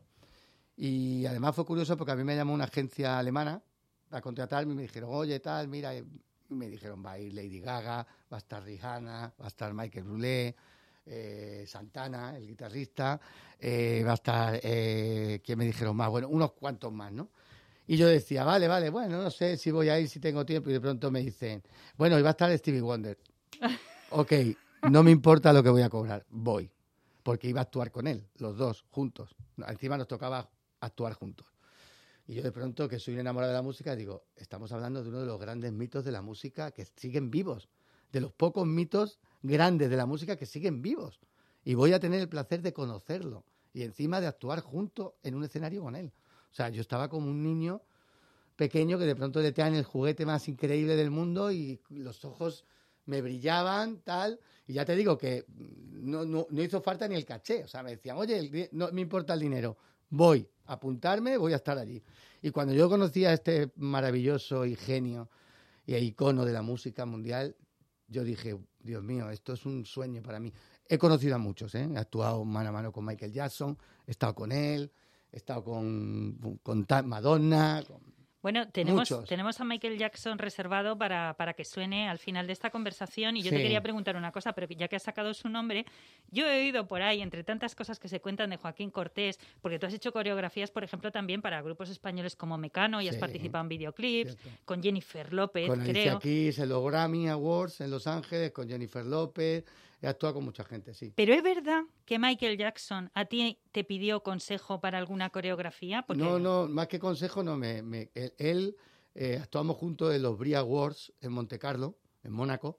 y además fue curioso porque a mí me llamó una agencia alemana a contratarme y me dijeron, oye, tal, mira... Y me dijeron, va a ir Lady Gaga, va a estar Rihanna, va a estar Michael Bublé, eh, Santana, el guitarrista, eh, va a estar, eh, ¿quién me dijeron más? Bueno, unos cuantos más, ¿no? Y yo decía, vale, vale, bueno, no sé si voy a ir, si tengo tiempo, y de pronto me dicen, bueno, y va a estar Stevie Wonder. Ok, no me importa lo que voy a cobrar, voy. Porque iba a actuar con él, los dos, juntos. Encima nos tocaba actuar juntos. Y yo de pronto, que soy un enamorado de la música, digo, estamos hablando de uno de los grandes mitos de la música que siguen vivos. De los pocos mitos grandes de la música que siguen vivos. Y voy a tener el placer de conocerlo. Y encima de actuar junto en un escenario con él. O sea, yo estaba como un niño pequeño que de pronto le traen el juguete más increíble del mundo y los ojos me brillaban, tal. Y ya te digo que no, no, no hizo falta ni el caché. O sea, me decían, oye, el, no me importa el dinero. Voy a apuntarme, voy a estar allí. Y cuando yo conocí a este maravilloso y genio y icono de la música mundial, yo dije, Dios mío, esto es un sueño para mí. He conocido a muchos, ¿eh? He actuado mano a mano con Michael Jackson, he estado con él, he estado con, con Madonna, con Bueno, tenemos, muchos. tenemos a Michael Jackson reservado para, para que suene al final de esta conversación y yo Sí. te quería preguntar una cosa, pero ya que has sacado su nombre, yo he oído por ahí, entre tantas cosas que se cuentan de Joaquín Cortés, porque tú has hecho coreografías, por ejemplo, también para grupos españoles como Mecano y has Sí. participado en videoclips, Cierto. con Jennifer López, Con Alicia creo. Keys en los Grammy Awards en Los Ángeles, con Jennifer López, he actuado con mucha gente, sí. Pero es verdad que Michael Jackson a ti te pidió consejo para alguna coreografía. Porque... No, no, más que consejo, no, me, me, él, él eh, actuamos juntos en los Brie Awards en Montecarlo, en Mónaco,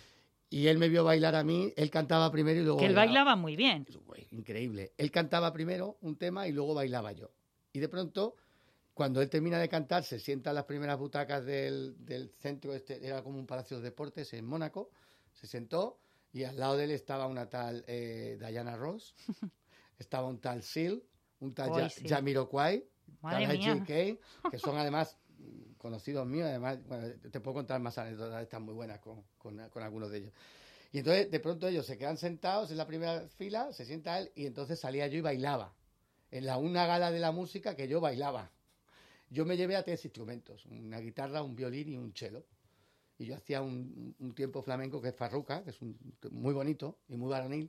y él me vio bailar a mí, él cantaba primero y luego Que él bailaba muy bien. Uy, increíble. Él cantaba primero un tema y luego bailaba yo. Y de pronto, cuando él termina de cantar, se sienta en las primeras butacas del, del centro, este, era como un palacio de deportes en Mónaco, se sentó y al lado de él estaba una tal eh, Diana Ross, estaba un tal Seal, un tal Uy, ja- sí. Jamiroquai, Madre tal mía. J K, que son además conocidos míos, además, bueno, te puedo contar más anécdotas, están muy buenas con, con, con algunos de ellos. Y entonces, de pronto, ellos se quedan sentados en la primera fila, se sienta él, y entonces salía yo y bailaba. En la una gala de la música que yo bailaba. Yo me llevé a tres instrumentos, una guitarra, un violín y un cello. Y yo hacía un, un tiempo flamenco que es farruca, que es un, muy bonito y muy varonil.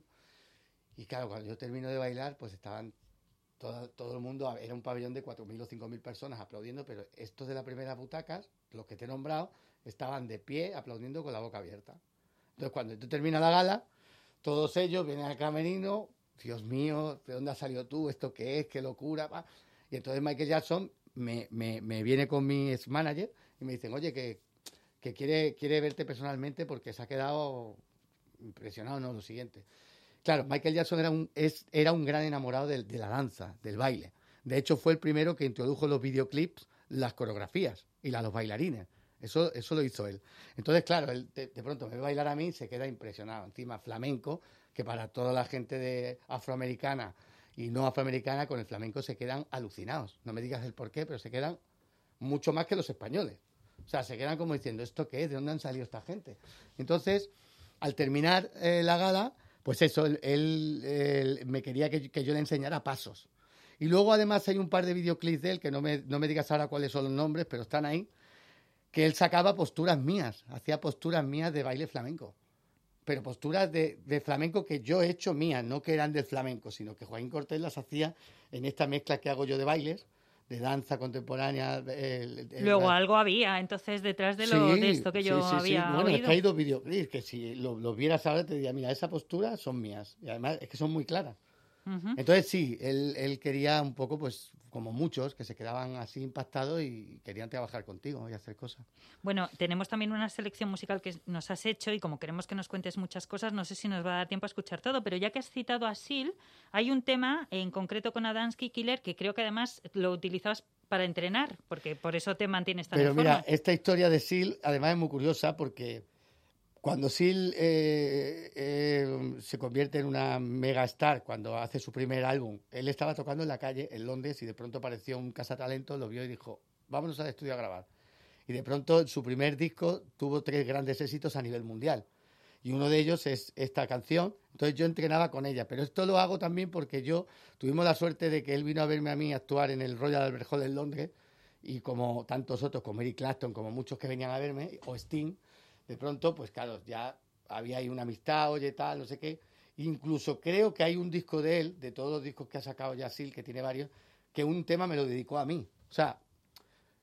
Y claro, cuando yo termino de bailar, pues estaban todo, todo el mundo, era un pabellón de cuatro mil o cinco mil personas aplaudiendo, pero estos de las primeras butacas, los que te he nombrado, estaban de pie aplaudiendo con la boca abierta. Entonces, cuando tú terminas la gala, todos ellos vienen al camerino, Dios mío, ¿de dónde has salido tú? ¿Esto qué es? ¡Qué locura! Pa. Y entonces Michael Jackson me, me, me viene con mi ex manager y me dicen, oye, que, que quiere, quiere verte personalmente porque se ha quedado impresionado, no, lo siguiente. Claro, Michael Jackson era un, es, era un gran enamorado de, de la danza, del baile. De hecho, fue el primero que introdujo en los videoclips las coreografías y la, los bailarines. Eso, eso lo hizo él. Entonces, claro, él de, de pronto me ve bailar a mí y se queda impresionado. Encima, flamenco, que para toda la gente de afroamericana y no afroamericana, con el flamenco se quedan alucinados. No me digas el por qué, pero se quedan mucho más que los españoles. O sea, se quedan como diciendo, ¿esto qué es? ¿De dónde han salido esta gente? Entonces, al terminar eh, la gala, pues eso, él, él, él me quería que, que yo le enseñara pasos. Y luego, además, hay un par de videoclips de él, que no me, no me digas ahora cuáles son los nombres, pero están ahí, que él sacaba posturas mías, hacía posturas mías de baile flamenco. Pero posturas de, de flamenco que yo he hecho mías, no que eran del flamenco, sino que Joaquín Cortés las hacía en esta mezcla que hago yo de bailes, de danza contemporánea. El, el, Luego el, algo había, entonces, detrás de, lo, sí, de esto que yo sí, sí, había sí. Bueno, oído. es que hay dos videoclips que si los lo vieras ahora te diría, mira, esa postura son mías. Y además es que son muy claras. Uh-huh. Entonces sí, él, él quería un poco, pues, como muchos, que se quedaban así impactados y querían trabajar contigo y hacer cosas. Bueno, tenemos también una selección musical que nos has hecho y como queremos que nos cuentes muchas cosas, no sé si nos va a dar tiempo a escuchar todo, pero ya que has citado a Seal, hay un tema en concreto con Adamski Killer que creo que además lo utilizabas para entrenar, porque por eso te mantienes tan Pero en mira, forma. esta historia de Seal además es muy curiosa porque cuando Seal eh, eh, se convierte en una megastar, cuando hace su primer álbum, él estaba tocando en la calle en Londres y de pronto apareció un cazatalentos, lo vio y dijo, vámonos al estudio a grabar. Y de pronto su primer disco tuvo tres grandes éxitos a nivel mundial. Y uno de ellos es esta canción. Entonces yo entrenaba con ella. Pero esto lo hago también porque yo tuvimos la suerte de que él vino a verme a mí actuar en el Royal Albert Hall en Londres. Y como tantos otros, como Eric Clapton, como muchos que venían a verme, o Sting, de pronto, pues claro, ya había ahí una amistad, oye, tal, no sé qué. Incluso creo que hay un disco de él, de todos los discos que ha sacado ya Seal, que tiene varios, que un tema me lo dedicó a mí. O sea,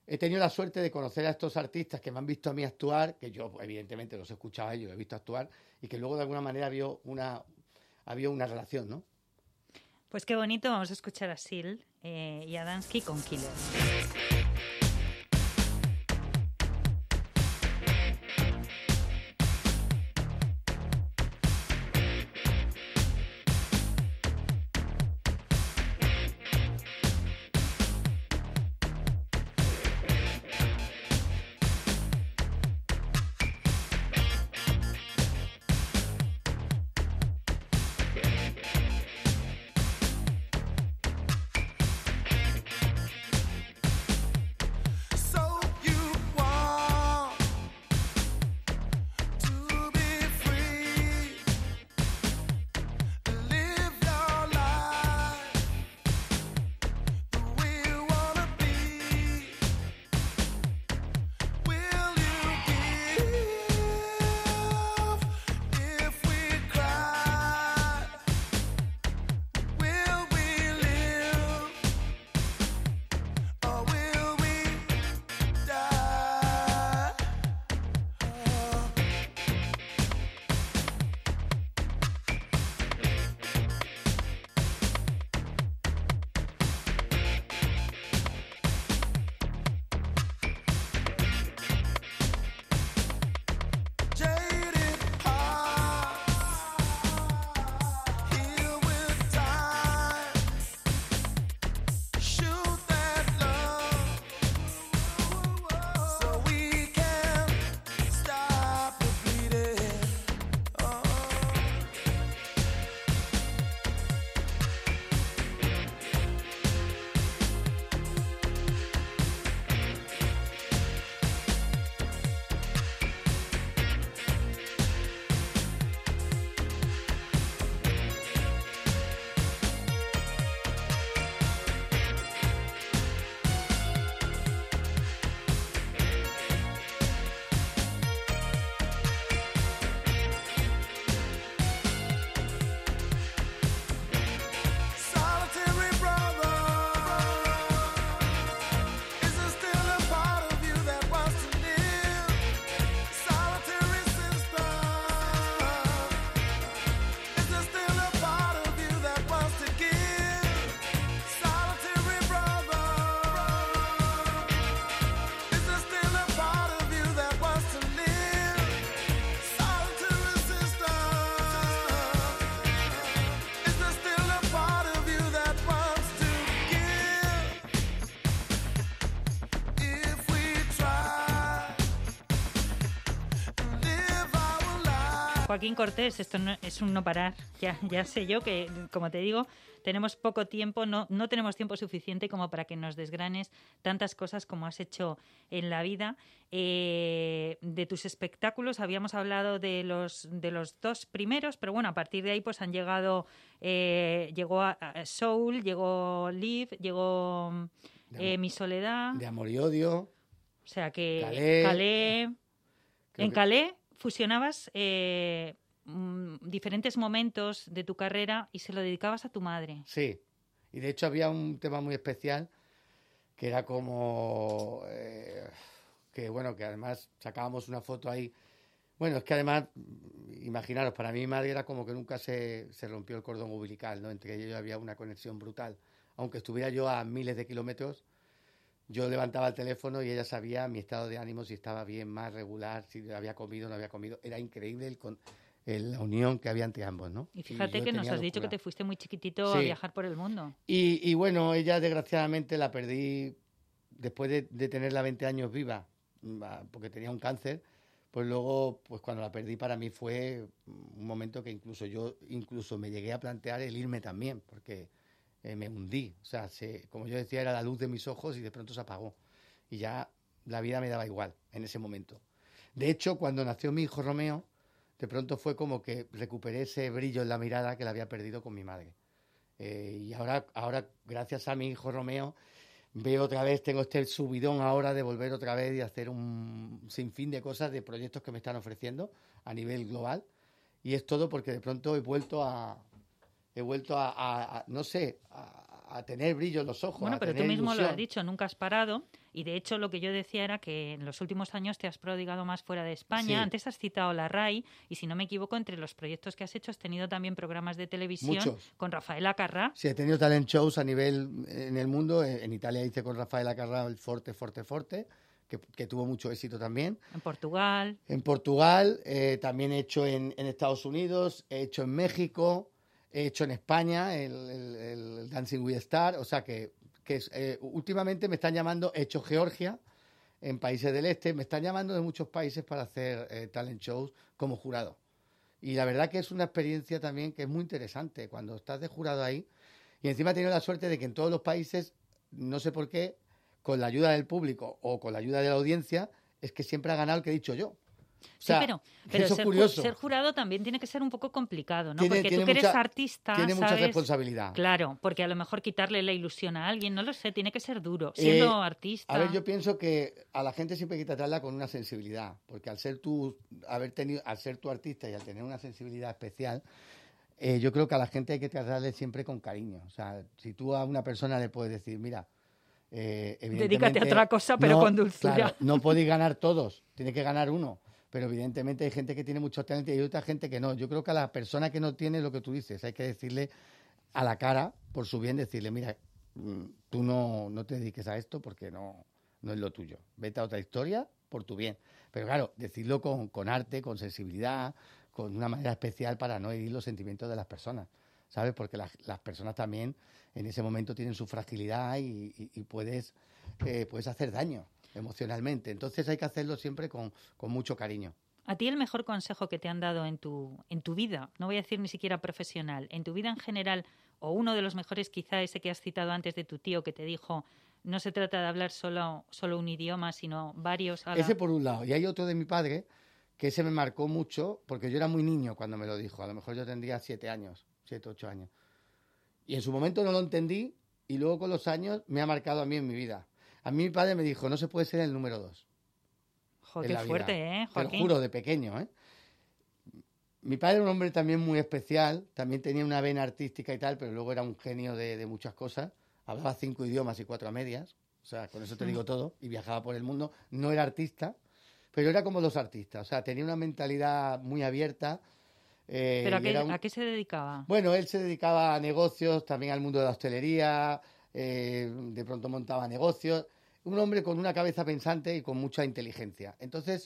he tenido la suerte de conocer a estos artistas que me han visto a mí actuar, que yo evidentemente los he escuchado a ellos, los he visto actuar, y que luego de alguna manera había una, había una relación, ¿no? Pues qué bonito, vamos a escuchar a Seal eh, y a Dansky con Killer. Joaquín Cortés, esto no, es un no parar. Ya, ya sé yo que, como te digo, tenemos poco tiempo, no, no tenemos tiempo suficiente como para que nos desgranes tantas cosas como has hecho en la vida. Eh, de tus espectáculos habíamos hablado de los de los dos primeros, pero bueno, a partir de ahí pues han llegado, eh, llegó a, a Soul, llegó Live, llegó eh, Mi Soledad. De Amor y Odio. O sea que Calais. Calais en que... Calais fusionabas eh, diferentes momentos de tu carrera y se lo dedicabas a tu madre. Sí, y de hecho había un tema muy especial que era como eh, que bueno, que además sacábamos una foto ahí. Bueno, es que además, imaginaros, para mí mi madre era como que nunca se, se rompió el cordón umbilical, ¿no? Entre ellos había una conexión brutal. Aunque estuviera yo a miles de kilómetros, yo levantaba el teléfono y ella sabía mi estado de ánimo, si estaba bien, más regular, si había comido o no había comido. Era increíble el, con, el, la unión que había entre ambos, ¿no? Y fíjate y que nos has dicho que te fuiste muy chiquitito sí. a viajar por el mundo. Y, y bueno, ella desgraciadamente la perdí después de, de tenerla veinte años viva, porque tenía un cáncer. Pues luego, pues cuando la perdí, para mí fue un momento que incluso yo incluso me llegué a plantear el irme también, porque eh, me hundí. O sea, se, como yo decía, era la luz de mis ojos y de pronto se apagó. Y ya la vida me daba igual en ese momento. De hecho, cuando nació mi hijo Romeo, de pronto fue como que recuperé ese brillo en la mirada que la había perdido con mi madre. Eh, y ahora, ahora, gracias a mi hijo Romeo, veo otra vez, tengo este subidón ahora de volver otra vez y hacer un sinfín de cosas, de proyectos que me están ofreciendo a nivel global. Y es todo porque de pronto he vuelto a, he vuelto a, a, a no sé, a, a, a tener brillo en los ojos. Bueno, a pero tú tener mismo ilusión. lo has dicho, nunca has parado. Y de hecho lo que yo decía era que en los últimos años te has prodigado más fuera de España. Sí. Antes has citado la RAI y si no me equivoco, entre los proyectos que has hecho has tenido también programas de televisión Muchos. con Rafael Acarrá. Sí, he tenido talent shows a nivel en el mundo. En, en Italia hice con Rafael Acarrá el Forte, Forte, Forte, que, que tuvo mucho éxito también. En Portugal. En Portugal, eh, también he hecho en, en Estados Unidos, he hecho en México, he hecho en España el, el, el Dancing with Stars. O sea que, que es, eh, últimamente me están llamando, he hecho Georgia, en países del este, me están llamando de muchos países para hacer eh, talent shows como jurado. Y la verdad que es una experiencia también que es muy interesante cuando estás de jurado ahí. Y encima he tenido la suerte de que en todos los países, no sé por qué, con la ayuda del público o con la ayuda de la audiencia, es que siempre ha ganado el que he dicho yo. O sea, sí, pero, pero eso ser, es curioso. ser jurado también tiene que ser un poco complicado, ¿no? Tiene- porque tiene tú que eres mucha- artista, Tiene mucha ¿sabes? responsabilidad. Claro, porque a lo mejor quitarle la ilusión a alguien, no lo sé, tiene que ser duro. Siendo Eh, artista. A ver, yo pienso que a la gente siempre hay que tratarla con una sensibilidad, porque al ser tú, haber tenido, al ser tu artista y al tener una sensibilidad especial, eh, yo creo que a la gente hay que tratarle siempre con cariño. O sea, si tú a una persona le puedes decir, mira, eh, evidentemente, Dedícate a otra cosa, pero no, con dulzura. claro, no podéis ganar todos, tiene que ganar uno. Pero evidentemente hay gente que tiene mucho talento y hay otra gente que no. Yo creo que a la persona que no tiene lo que tú dices, hay que decirle a la cara, por su bien, decirle, mira, mm, tú no, no te dediques a esto porque no, no es lo tuyo. Vete a otra historia por tu bien. Pero claro, decirlo con, con arte, con sensibilidad, con una manera especial para no herir los sentimientos de las personas, ¿sabes? Porque las, las personas también en ese momento tienen su fragilidad y, y, y puedes, eh, puedes hacer daño emocionalmente. Entonces hay que hacerlo siempre con, con mucho cariño. A ti el mejor consejo que te han dado en tu, en tu vida, no voy a decir ni siquiera profesional, en tu vida en general, o uno de los mejores quizá ese que has citado antes de tu tío que te dijo, no se trata de hablar solo, solo un idioma, sino varios. A la... Ese por un lado. Y hay otro de mi padre que ese me marcó mucho porque yo era muy niño cuando me lo dijo. A lo mejor yo tendría siete años, siete, ocho años. Y en su momento no lo entendí y luego con los años me ha marcado a mí en mi vida. A mí mi padre me dijo, no se puede ser el número dos. Jo, en qué la vida. fuerte, ¿eh, Te lo Joaquín? juro, de pequeño, ¿eh? Mi padre era un hombre también muy especial, también tenía una vena artística y tal, pero luego era un genio de, de muchas cosas. Hablaba cinco idiomas y cuatro a medias, o sea, con eso te digo todo, y viajaba por el mundo. No era artista, pero era como los artistas, o sea, tenía una mentalidad muy abierta. eh, ¿Pero a y qué, era un- a qué se dedicaba? Bueno, él se dedicaba a negocios, también al mundo de la hostelería, eh, de pronto montaba negocios. Un hombre con una cabeza pensante y con mucha inteligencia. Entonces,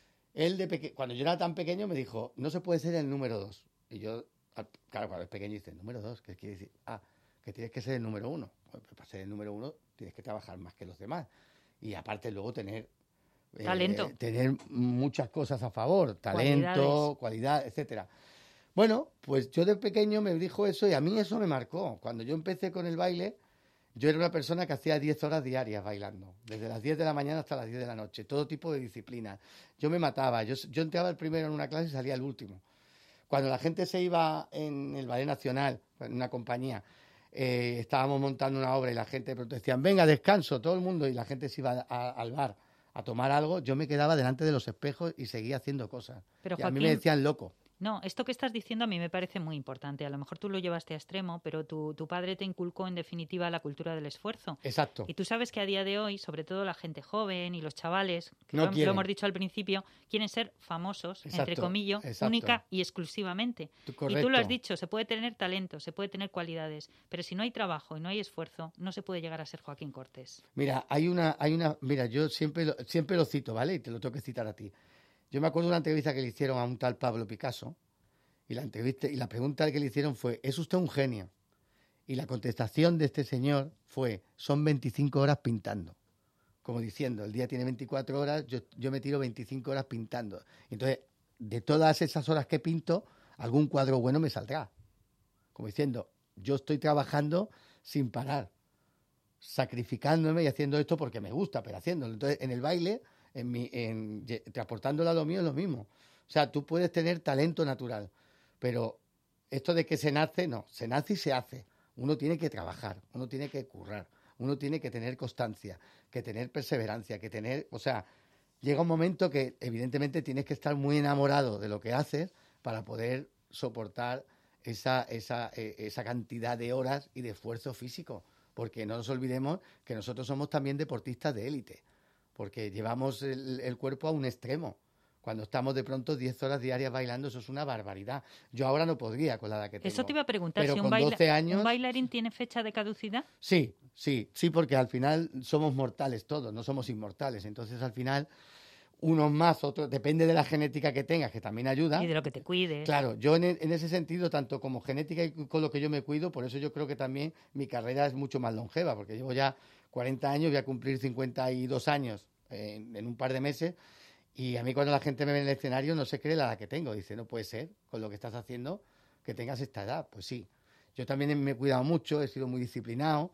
él de peque- cuando yo era tan pequeño me dijo, no se puede ser el número dos. Y yo, al- claro, cuando es pequeño dice, número dos, ¿qué quiere decir? Ah, que tienes que ser el número uno. Pues para ser el número uno tienes que trabajar más que los demás. Y aparte luego tener... eh, Talento. tener muchas cosas a favor, Cualidades. talento, cualidad, etcétera. Bueno, pues yo de pequeño me dijo eso y a mí eso me marcó. Cuando yo empecé con el baile, yo era una persona que hacía diez horas diarias bailando, desde las diez de la mañana hasta las diez de la noche, todo tipo de disciplinas. Yo me mataba, yo, yo entraba el primero en una clase y salía el último. Cuando la gente se iba en el Ballet Nacional, en una compañía, eh, estábamos montando una obra y la gente de pronto decían, venga, descanso, todo el mundo, y la gente se iba a- al bar a tomar algo, yo me quedaba delante de los espejos y seguía haciendo cosas. Pero, y a mí Joaquín, me decían loco. No, esto que estás diciendo a mí me parece muy importante. A lo mejor tú lo llevaste a extremo, pero tu, tu padre te inculcó en definitiva la cultura del esfuerzo. Exacto. Y tú sabes que a día de hoy, sobre todo la gente joven y los chavales, que No lo, lo quieren. hemos dicho al principio, quieren ser famosos, entre Exacto, comillas, exacto. única y exclusivamente. Tú- Y tú lo correcto. has dicho, se puede tener talento, se puede tener cualidades, pero si no hay trabajo y no hay esfuerzo, no se puede llegar a ser Joaquín Cortés. Mira, hay una, hay una, mira, yo siempre lo, siempre lo cito, ¿vale? Y te lo tengo que citar a ti. Yo me acuerdo de una entrevista que le hicieron a un tal Pablo Picasso, y la entrevista, y la pregunta que le hicieron fue, ¿es usted un genio? Y la contestación de este señor fue, son veinticinco horas pintando. Como diciendo, el día tiene veinticuatro horas, yo, yo me tiro veinticinco horas pintando. Entonces, de todas esas horas que pinto, algún cuadro bueno me saldrá. Como diciendo, yo estoy trabajando sin parar, sacrificándome y haciendo esto porque me gusta, pero haciéndolo. Entonces, en el baile, en mi, en, ye- transportándolo a lo mío es lo mismo. O sea, tú puedes tener talento natural, pero esto de que se nace, no, se nace y se hace. Uno tiene que trabajar, uno tiene que currar, uno tiene que tener constancia, que tener perseverancia, que tener, o sea, llega un momento que evidentemente tienes que estar muy enamorado de lo que haces para poder soportar esa, esa, eh, esa cantidad de horas y de esfuerzo físico. Porque no nos olvidemos que nosotros somos también deportistas de élite, porque llevamos el, el cuerpo a un extremo. Cuando estamos de pronto diez horas diarias bailando, eso es una barbaridad. Yo ahora no podría con la edad que tengo. Eso te iba a preguntar, pero si un, con baila- doce años, un bailarín tiene fecha de caducidad. Sí, sí, sí, porque al final somos mortales todos, no somos inmortales. Entonces, al final, unos más, otros, depende de la genética que tengas, que también ayuda. Y de lo que te cuides. Claro, yo en, en ese sentido, tanto como genética y con lo que yo me cuido, por eso yo creo que también mi carrera es mucho más longeva, porque llevo ya cuarenta años, voy a cumplir cincuenta y dos años en, en un par de meses, y a mí cuando la gente me ve en el escenario no se cree la edad que tengo. Dice, no puede ser, con lo que estás haciendo, que tengas esta edad. Pues sí, yo también me he cuidado mucho, he sido muy disciplinado.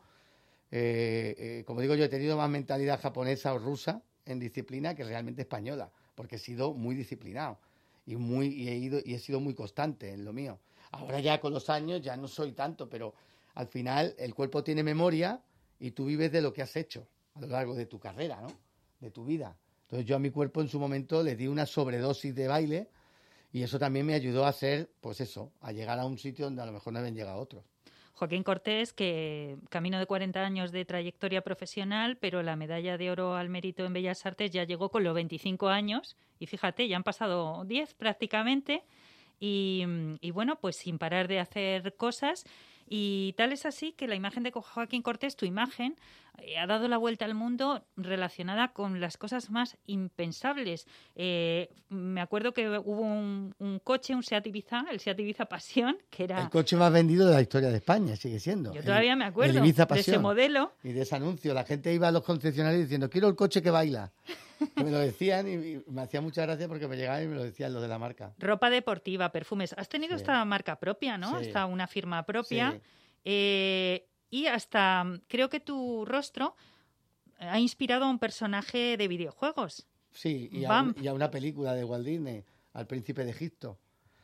Eh, eh, como digo, yo he tenido más mentalidad japonesa o rusa en disciplina que realmente española, porque he sido muy disciplinado y muy y he ido y he sido muy constante en lo mío. Ahora ya con los años ya no soy tanto, pero al final el cuerpo tiene memoria y tú vives de lo que has hecho a lo largo de tu carrera, ¿no? De tu vida. Entonces yo a mi cuerpo en su momento le di una sobredosis de baile y eso también me ayudó a hacer, pues eso, a llegar a un sitio donde a lo mejor no habían llegado otros. Joaquín Cortés, que camino de cuarenta años de trayectoria profesional, pero la medalla de oro al mérito en Bellas Artes ya llegó con los veinticinco años y fíjate, ya han pasado diez prácticamente y, y bueno, pues sin parar de hacer cosas. Y tal es así que la imagen de Joaquín Cortés, tu imagen, eh, ha dado la vuelta al mundo relacionada con las cosas más impensables. Eh, me acuerdo que hubo un, un coche, un Seat Ibiza, el Seat Ibiza Pasión, que era... El coche más vendido de la historia de España, sigue siendo. Yo todavía el, me acuerdo el Ibiza de Pasión. ese modelo. Y de ese anuncio. La gente iba a los concesionarios diciendo, quiero el coche que baila. Que me lo decían y, y me hacía mucha gracia porque me llegaban y me lo decían los de la marca. Ropa deportiva, perfumes. Has tenido Sí. esta marca propia, ¿no? Sí. Esta una firma propia. Sí. Eh, y hasta creo que tu rostro ha inspirado a un personaje de videojuegos. Sí, y a, un- Bump. y a una película de Walt Disney, Al Príncipe de Egipto.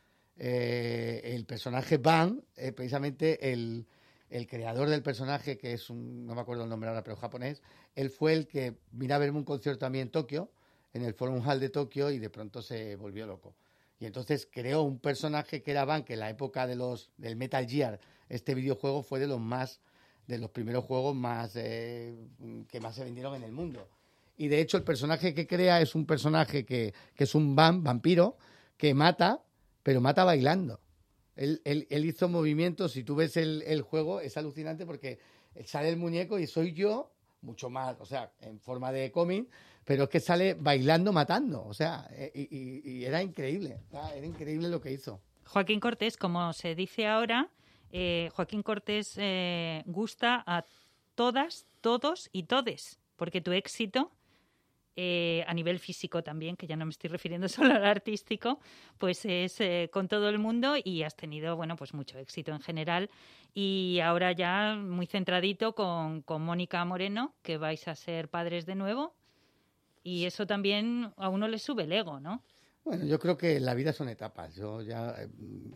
Eh, el personaje Bam, eh, precisamente el, el creador del personaje, que es un, no me acuerdo el nombre ahora, pero japonés, él fue el que vino a verme un concierto a mí en Tokio, en el Forum Hall de Tokio, y de pronto se volvió loco. Y entonces creó un personaje que era Bam, que en la época de los del Metal Gear, este videojuego fue de los más, de los primeros juegos más eh, que más se vendieron en el mundo. Y de hecho el personaje que crea es un personaje que, que es un vam- vampiro que mata, pero mata bailando. Él, él, él hizo movimientos, si tú ves el, el juego es alucinante porque sale el muñeco y soy yo, mucho más, o sea, en forma de cómic, pero es que sale bailando, matando, o sea, y, y, y era increíble, era increíble lo que hizo. Joaquín Cortés, como se dice ahora, eh, Joaquín Cortés eh, gusta a todas, todos y todes, porque tu éxito, eh, a nivel físico también, que ya no me estoy refiriendo solo al artístico, pues es eh, con todo el mundo y has tenido, bueno, pues mucho éxito en general. Y ahora ya muy centradito con, con Mónica Moreno, que vais a ser padres de nuevo. Y eso también a uno le sube el ego, ¿no? Bueno, yo creo que la vida son etapas. Yo ya, eh,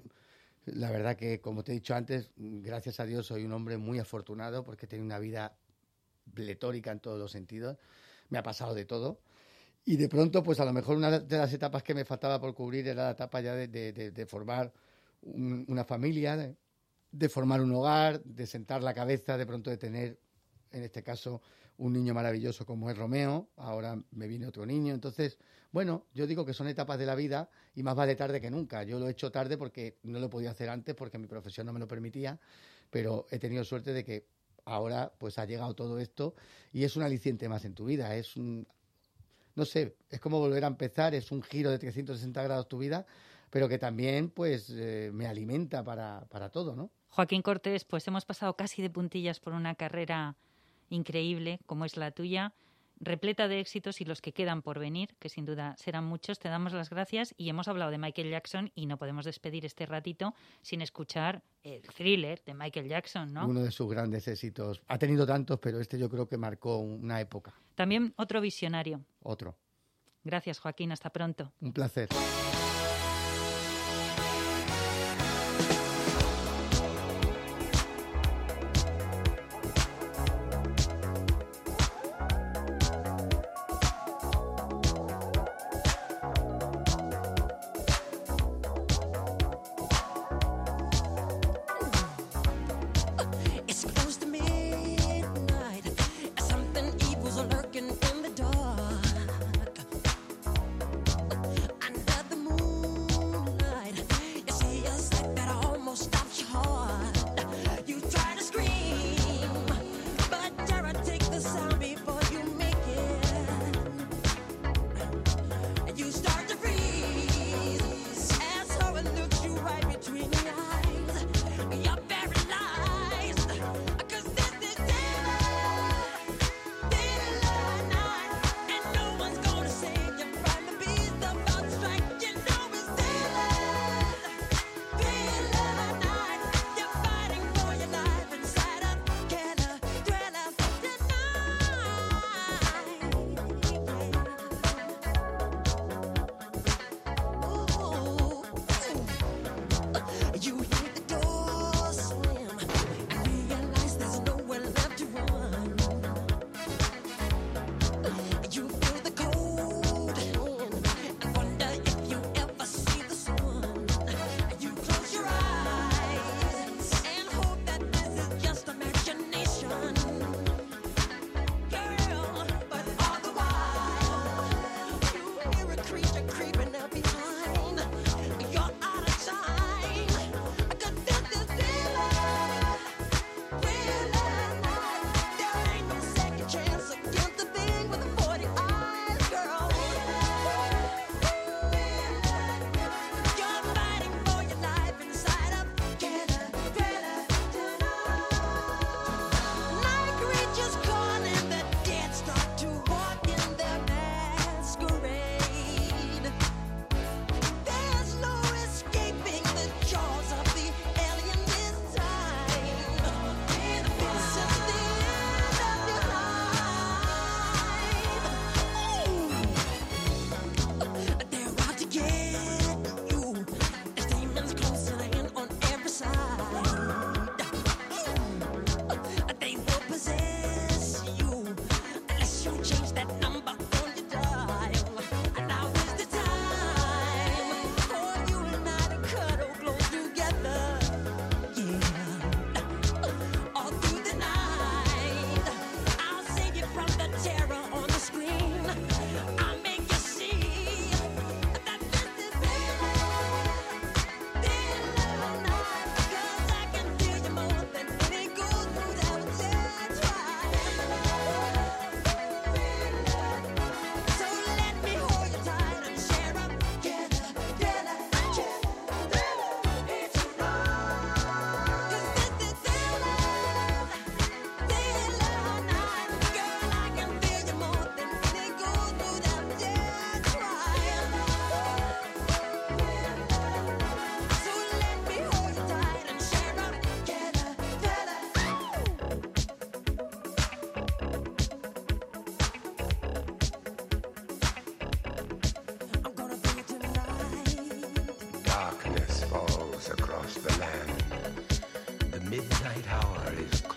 la verdad que, como te he dicho antes, gracias a Dios soy un hombre muy afortunado porque he tenido una vida pletórica en todos los sentidos. Me ha pasado de todo. Y de pronto, pues a lo mejor una de las etapas que me faltaba por cubrir era la etapa ya de, de, de, de formar un, una familia, de, de formar un hogar, de sentar la cabeza, de pronto de tener, en este caso, un niño maravilloso como es Romeo. Ahora me viene otro niño. Entonces, bueno, yo digo que son etapas de la vida y más vale tarde que nunca. Yo lo he hecho tarde porque no lo podía hacer antes, porque mi profesión no me lo permitía, pero he tenido suerte de que ahora pues ha llegado todo esto y es un aliciente más en tu vida. Es un, no sé, es como volver a empezar, es un giro de trescientos sesenta grados tu vida, pero que también pues eh, me alimenta para, para todo, ¿no? Joaquín Cortés, pues hemos pasado casi de puntillas por una carrera increíble como es la tuya, repleta de éxitos y los que quedan por venir, que sin duda serán muchos. Te damos las gracias y hemos hablado de Michael Jackson y no podemos despedir este ratito sin escuchar el Thriller de Michael Jackson, ¿no? Uno de sus grandes éxitos. Ha tenido tantos, pero este yo creo que marcó una época. También otro visionario. Otro. Gracias, Joaquín. Hasta pronto. Un placer.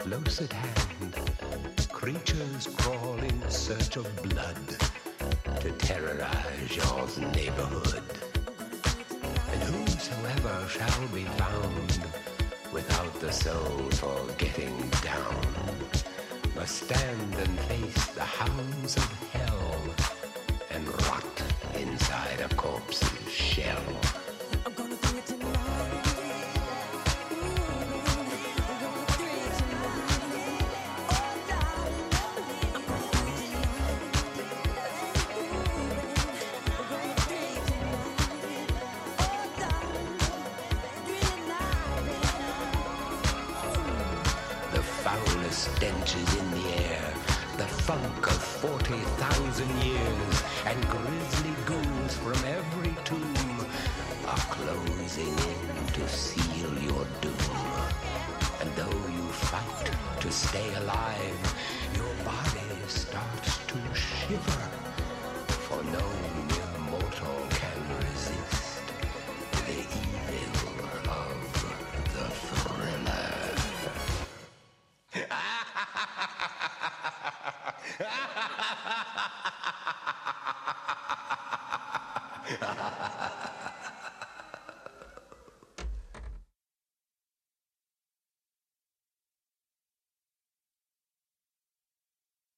close at hand, creatures crawl in search of blood to terrorize your neighborhood. And whosoever shall be found without the soul for getting down must stand and face the hounds of hell and rot inside a corpse's shell. Stenches in the air, the funk of forty thousand years, and grisly ghouls from every tomb are closing in to seal your doom. And though you fight to stay alive, your body starts to shiver, for no mere mortal can resist the evil of the thriller. Ha ha ha ha!